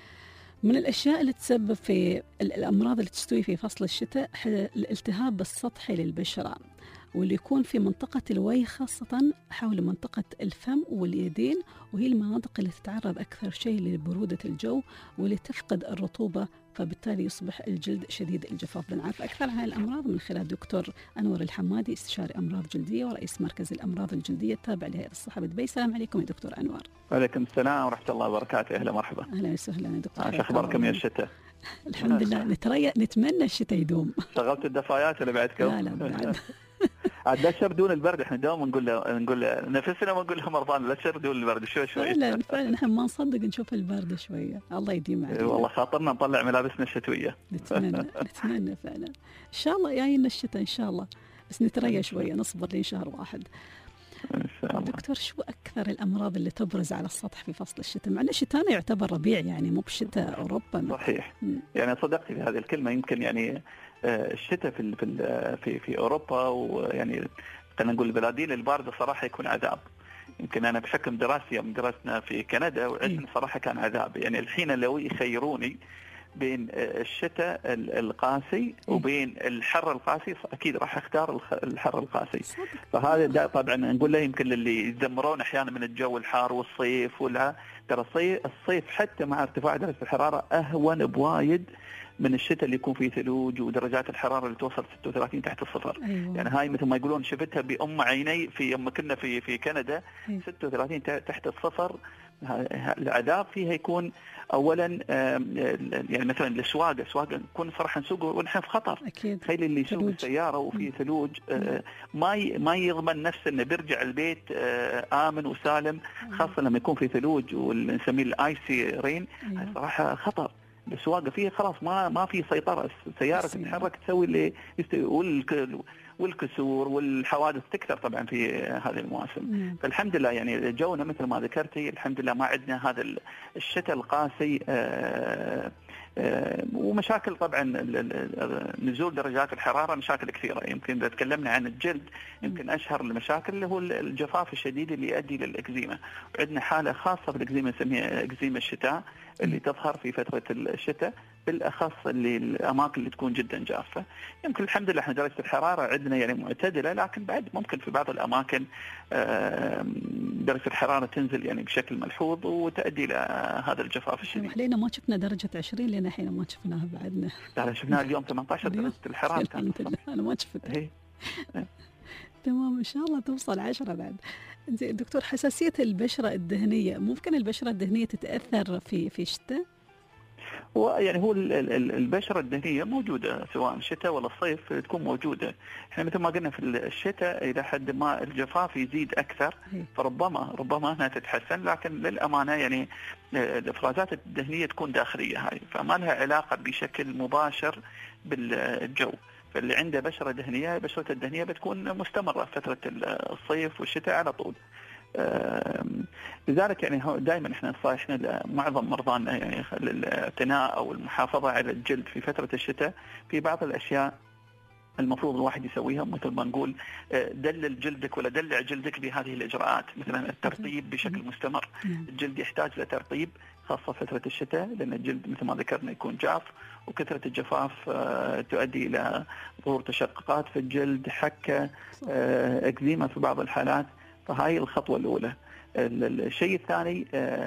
من الأشياء اللي تسبب في الأمراض اللي تستوي في فصل الشتاء الالتهاب السطحي للبشرة، واللي يكون في منطقة الوجه خاصة حول منطقة الفم واليدين، وهي المناطق اللي تتعرض أكثر شيء لبرودة الجو واللي تفقد الرطوبة، فبالتالي يصبح الجلد شديد الجفاف. بنعرف أكثر عن الأمراض من خلال دكتور أنور الحمادي، استشاري أمراض جلدية ورئيس مركز الأمراض الجلدية التابع لهيئة الصحة بدبي. السلام عليكم يا دكتور أنور. وعليكم السلام ورحمة الله وبركاته. أهلا مرحبا. أهلا وسهلا يا دكتور. ايش أخباركم يا الشتاء؟ الحمد لله، نتريأ نتمنى الشتاء يدوم. شغلت الدفايات ولا بعدكم؟ لا لا بعد. عاد لا تشرب دون البرد، احنا دوما نقول نقول نفسنا ونقول لهم مرضانا لا تشرب دون البرد شوي شوي. فعلا فعلا احنا ما نصدق نشوف البرد شويه، الله يديم علينا. والله خاطرنا نطلع ملابسنا الشتويه. نتمنى نتمنى فعلا ان شاء الله جاينا الشتاء ان شاء الله، بس نتريا شويه نصبر لين شهر واحد. ان شاء الله. دكتور شو اكثر الامراض اللي تبرز على السطح في فصل الشتاء؟ مع ان شتاءنا يعتبر ربيع يعني مو بشتاء اوروبا. صحيح. م. يعني صدقتي في هذه الكلمه. يمكن يعني الشتاء في في في, في اوروبا ويعني خلينا نقول البلادين البارده صراحه يكون عذاب. يمكن انا بحكم دراستي يوم درسنا في كندا وعشنا صراحه كان عذاب. يعني الحين لو يخيروني بين الشتاء القاسي وبين الحر القاسي اكيد راح اختار الحر القاسي. فهذا طبعا نقول له يمكن اللي يتذمرون احيانا من الجو الحار والصيف ولا ترى الصيف حتى مع ارتفاع درجه الحراره اهون بوايد من الشتاء اللي يكون فيه ثلوج ودرجات الحراره اللي توصل ستة وثلاثين تحت الصفر. أيوة. يعني هاي مثل ما يقولون شفتها بأم عيني في يوم كنا في في كندا. أيوة. ستة وثلاثين تحت الصفر. العذاب فيها يكون اولا يعني مثلا الاسواق اسواق نكون صراحه نسوق ونحن في خطر. اكيد. تخيل اللي يسوق السياره وفي ثلوج ما ما يضمن نفسه انه بيرجع البيت امن وسالم، خاصه لما يكون في ثلوج واللي الايسي رين. أيوة. صراحه خطر. السواقه فيها خلاص ما ما في سيطره، السياره تتحرك تسوي اللي والكسور والحوادث تكثر طبعا في هذه المواسم. مم. فالحمد لله يعني جونا مثل ما ذكرتي الحمد لله ما عندنا هذا الشتاء القاسي. آآ آآ ومشاكل طبعا نزول درجات الحراره مشاكل كثيره. يمكن اذا تكلمنا عن الجلد يمكن اشهر المشاكل اللي هو الجفاف الشديد اللي يؤدي للاكزيما، وعندنا حاله خاصه بالاكزيما نسميها اكزيما الشتاء اللي تظهر في فتره الشتاء بالاخص اللي الاماكن اللي تكون جدا جافه. يمكن الحمد لله احنا درجه الحراره عندنا يعني معتدله، لكن بعد ممكن في بعض الاماكن درجه الحراره تنزل يعني بشكل ملحوظ وتؤدي الى هذا الجفاف الشديد. لينا ما شفنا درجه عشرين لنا الحين ما شفناها بعدنا. لا شفناها اليوم ثمانية عشر درجه الحراره. الحمد لله انا ما شفتها. تمام ان شاء الله توصل عشرة بعد. دكتور حساسيه البشره الدهنيه، ممكن البشره الدهنيه تتاثر في في الشتاء؟ ويعني هو البشرة الدهنية موجودة سواء الشتاء ولا الصيف تكون موجودة. احنا مثل ما قلنا في الشتاء إلى حد ما الجفاف يزيد أكثر فربما ربما أنها تتحسن، لكن للأمانة يعني الإفرازات الدهنية تكون داخلية هاي فما لها علاقة بشكل مباشر بالجو. فاللي عنده بشرة دهنية بشرة الدهنية بتكون مستمرة فترة الصيف والشتاء على طول. لذلك يعني دائما احنا نصايحنا معظم مرضانا يعني الاعتناء او المحافظه على الجلد في فتره الشتاء في بعض الاشياء المفروض الواحد يسويها، مثل ما نقول دلل جلدك ولا دلع جلدك بهذه الإجراءات، مثلا الترطيب بشكل مستمر. الجلد يحتاج لترطيب خاصة فترة الشتاء، لأن الجلد مثل ما ذكرنا يكون جاف، وكثرة الجفاف تؤدي إلى ظهور تشققات في الجلد، حكة، إكزيما في بعض الحالات. فهاي الخطوة الأولى. الشيء الثاني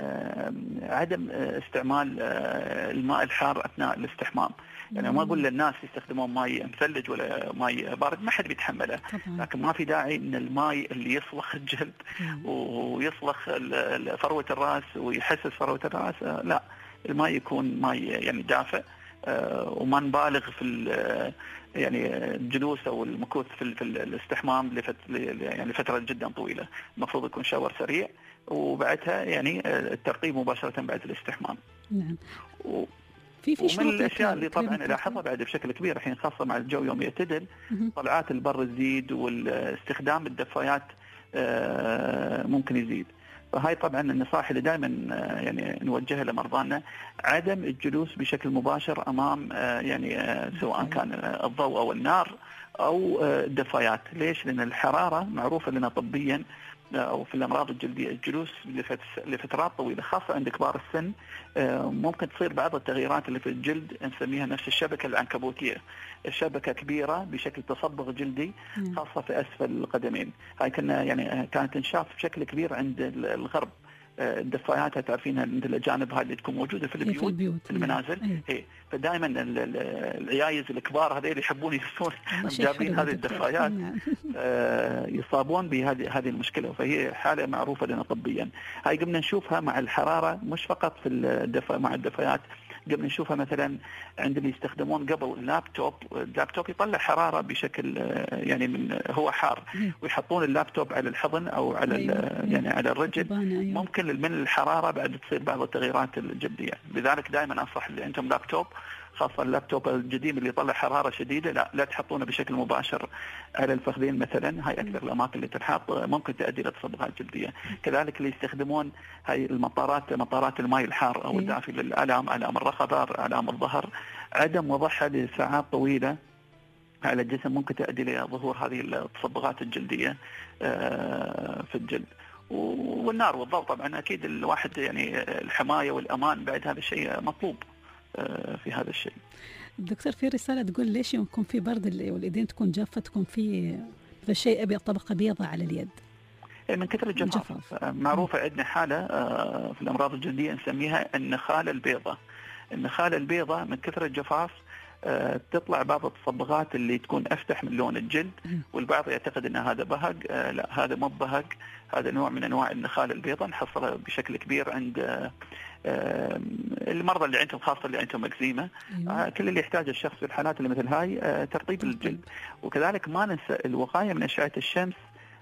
عدم استعمال الماء الحار أثناء الاستحمام. يعني ما أقول للناس يستخدمون ماء مثلج ولا ماء بارد، ما حد بيتحمله، لكن ما في داعي ان الماء اللي يصلخ الجلد ويصلخ فروة الرأس ويحسس فروة الرأس، لا، الماء يكون ماء يعني دافئ، وما نبالغ في يعني الجلوس او المكوث في, في الاستحمام لفت يعني لفتره جدا طويله. المفروض يكون شاور سريع، وبعدها يعني الترطيب مباشره بعد الاستحمام. نعم. و... في في ومن الاشياء اللي طبعا نلاحظها بعد بشكل كبير الحين، خاصه مع الجو يوم يعتدل، طلعات البر تزيد، والاستخدام الدفايات ممكن يزيد. فهاي طبعا النصائح اللي دائما يعني نوجهها لمرضانا، عدم الجلوس بشكل مباشر امام يعني سواء كان الضوء او النار او الدفايات. ليش؟ لان الحراره معروفه لنا طبيا او في الامراض الجلديه، الجلوس لفترات طويله خاصه عند كبار السن ممكن تصير بعض التغييرات اللي في الجلد نسميها نفس الشبكه العنكبوتيه، الشبكه كبيره بشكل تصبغ جلدي خاصه في اسفل القدمين. هاي كنا يعني كانت تنشاف بشكل كبير عند الغرب. الدفايات تعرفينها عند الاجانب، هاي اللي تكون موجوده في البيوت، في, البيوت. في المنازل. هي فدائما العيايز الكبار هذول يحبون يلبسون جابين هذه الدفايات، يصابون بهذه هذه المشكله. فهي حاله معروفه لنا طبيا. هاي قمنا نشوفها مع الحراره، مش فقط في الدفا مع الدفايات، قبل نشوفها مثلا عند اللي يستخدمون قبل اللابتوب. اللابتوب يطلع حرارة بشكل يعني من هو حار، ويحطون اللابتوب على الحضن أو على يعني على الرجل، ممكن من الحرارة بعد تصير بعض التغييرات الجلدية. لذلك دائما أنصح اللي عندهم لابتوب، خاصة اللابتوب القديم اللي يطلع حرارة شديدة، لا لا تحطونه بشكل مباشر على الفخذين مثلا. هاي أكثر الأماكن اللي تنحط ممكن تؤدي إلى تصبغات جلدية. كذلك اللي يستخدمون هاي المطارات، مطارات الماء الحار أو الدافي للآلام، آلام الرقبة، آلام الظهر، عدم وضعها لساعات طويلة على الجسم ممكن تؤدي إلى ظهور هذه التصبغات الجلدية في الجلد. والنار والضوء طبعا أكيد الواحد يعني الحماية والأمان بعد هذا الشيء مطلوب في هذا الشيء. دكتور، في رسالة تقول ليش يكون في برد والإيدين تكون جافة، تكون في شيء أبيض، طبقة بيضاء على اليد من كثر الجفاف. الجفاف. معروفة عندنا حالة في الأمراض الجلدية نسميها النخالة البيضاء. النخالة البيضاء من كثر الجفاف تطلع بعض التصبغات اللي تكون أفتح من لون الجلد، والبعض يعتقد أن هذا بهج. لا، هذا مو بهج، هذا نوع من أنواع النخالة البيضاء نحصلها بشكل كبير عند المرضى اللي عندهم، خاصة اللي عندهم اكزيما. أيوة. كل اللي يحتاجه الشخص في الحالات اللي مثل هاي ترطيب الجلد. وكذلك ما ننسى الوقاية من أشعة الشمس.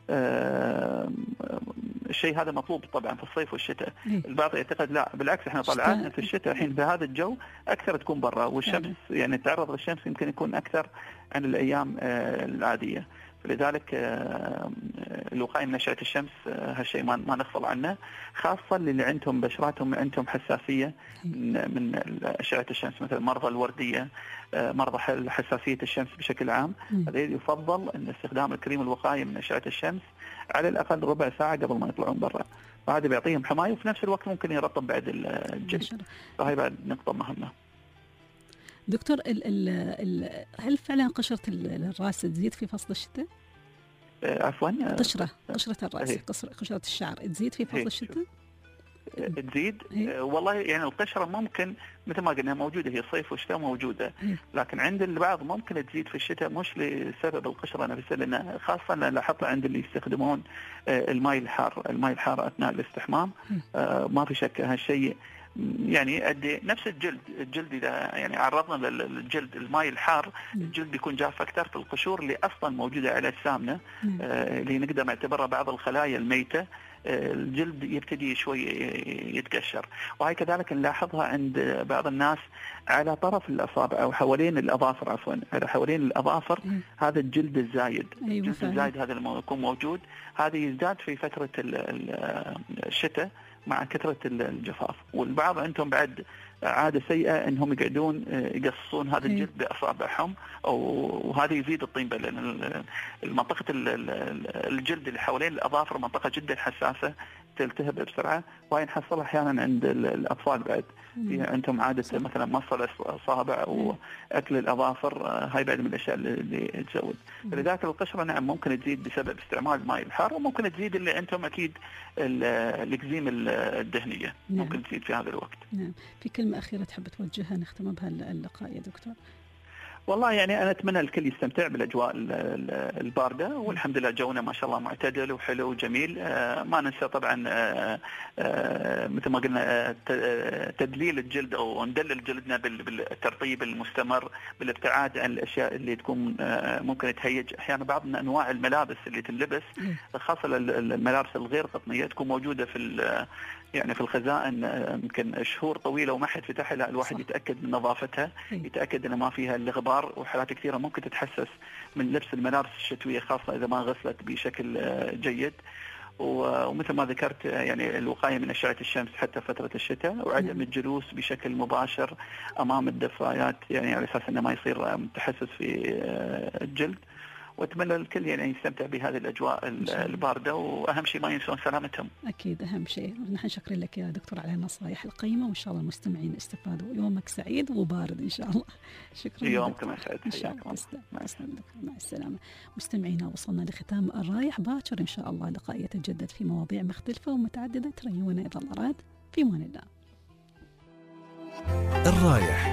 الشيء هذا مطلوب طبعا في الصيف والشتاء. البعض يعتقد لا، بالعكس احنا طالعين في الشتاء الحين في هذا الجو اكثر تكون برا، والشمس يعني التعرض للشمس يمكن يكون اكثر عن الايام العاديه. فلذلك الوقايه من اشعه الشمس هالشيء ما ما نغفل عنه، خاصه اللي عندهم بشراتهم عندهم حساسيه من اشعه الشمس، مثل مرضى الورديه، مرضى حساسيه الشمس بشكل عام. هذا يفضل ان استخدام الكريم الوقايه من اشعه الشمس على الاقل ربع ساعه قبل ما يطلعون برا، فهذا بيعطيهم حمايه، وفي نفس الوقت ممكن يرطب بعد الجلد. فهي بعد نقطه مهمه. دكتور، ال ال ال هل فعلا قشرة الرأس تزيد في فصل الشتاء؟ عفوا، قشرة قشرة الرأس، قشرة الشعر تزيد في فصل الشتاء؟ تزيد. والله يعني القشرة ممكن مثل ما قلنا موجودة، هي صيف وشتاء موجودة، لكن عند البعض ممكن تزيد في الشتاء، مش لسبب القشرة نفسها، لأن خاصة لاحظت عند اللي يستخدمون الماء الحار، الماء الحار أثناء الاستحمام. ما في شك هالشيء يعني يؤدي نفس الجلد، الجلد إذا يعني عرضنا للجلد الماء الحار، الجلد بيكون جاف أكثر في القشور اللي أصلا موجودة على أجسامنا، اللي نقدر نعتبرها بعض الخلايا الميتة. الجلد يبتدي شوي يتقشر. وهي كذلك نلاحظها عند بعض الناس على طرف الأصابع أو حوالين الأظافر، عفوا على حوالين الأظافر. هذا الجلد الزايد، أيوة الجلد الزايد هذا اللي يكون موجود، هذا يزداد في فترة الشتاء مع كثرة الجفاف. والبعض عندهم بعد عادة سيئة انهم يقعدون يقصون هذا الجلد باصابعهم، وهذا يزيد الطينبة، لان المنطقة الجلد اللي حوالين الاظافر منطقة جدا حساسة تلتهب بسرعة، وهي نحصلها احيانا عند الاطفال بعد في عندهم عادة صح. مثلا مص الاصابع او اكل الاظافر، هاي بعد من الاشياء اللي تزود. فلذلك القشرة نعم ممكن تزيد بسبب استعمال الماء الحار، وممكن تزيد اللي عندهم اكيد الاكزيم الدهنية نعم. ممكن تزيد في هذا الوقت. نعم. في كلمة أخيرة تحب توجهها نختم بها اللقاء يا دكتور؟ والله يعني أنا أتمنى الكل يستمتع بالأجواء الباردة، والحمد لله جونا ما شاء الله معتدل وحلو وجميل. ما ننسى طبعا مثل ما قلنا تدليل الجلد أو ندلل جلدنا بالترطيب المستمر، بالابتعاد عن الأشياء اللي تكون ممكن تهيج. أحيانا بعض من أنواع الملابس اللي تنلبس خاصة الملابس الغير قطنية تكون موجودة في يعني في الخزائن يمكن شهور طويلة وما حد فتحها، لا الواحد صح. يتأكد من نظافتها، يتأكد أن ما فيها الغبار. وحالات كثيرة ممكن تتحسس من لبس الملابس الشتوية خاصة إذا ما غسلت بشكل جيد. ومثل ما ذكرت يعني الوقاية من أشعة الشمس حتى فترة الشتاء، وعدم الجلوس بشكل مباشر أمام الدفايات يعني على أساس أنه ما يصير تحسس في الجلد. واتمنى الكل يعني يستمتع بهذه الاجواء البارده، واهم شيء ما ينسون سلامتهم. اكيد اهم شيء. نحن شكرا لك يا دكتور على النصائح القيمه، وان شاء الله المستمعين استفادوا. يومك سعيد وبارد ان شاء الله. شكرا. يومكم سعيد. ان شاء الله. تسلم. مع السلامه. مستمعينا وصلنا لختام الرايح باكر، ان شاء الله لقاء يتجدد في مواضيع مختلفه ومتعدده. تريونا اذا الله راد. في امان الله. الرايح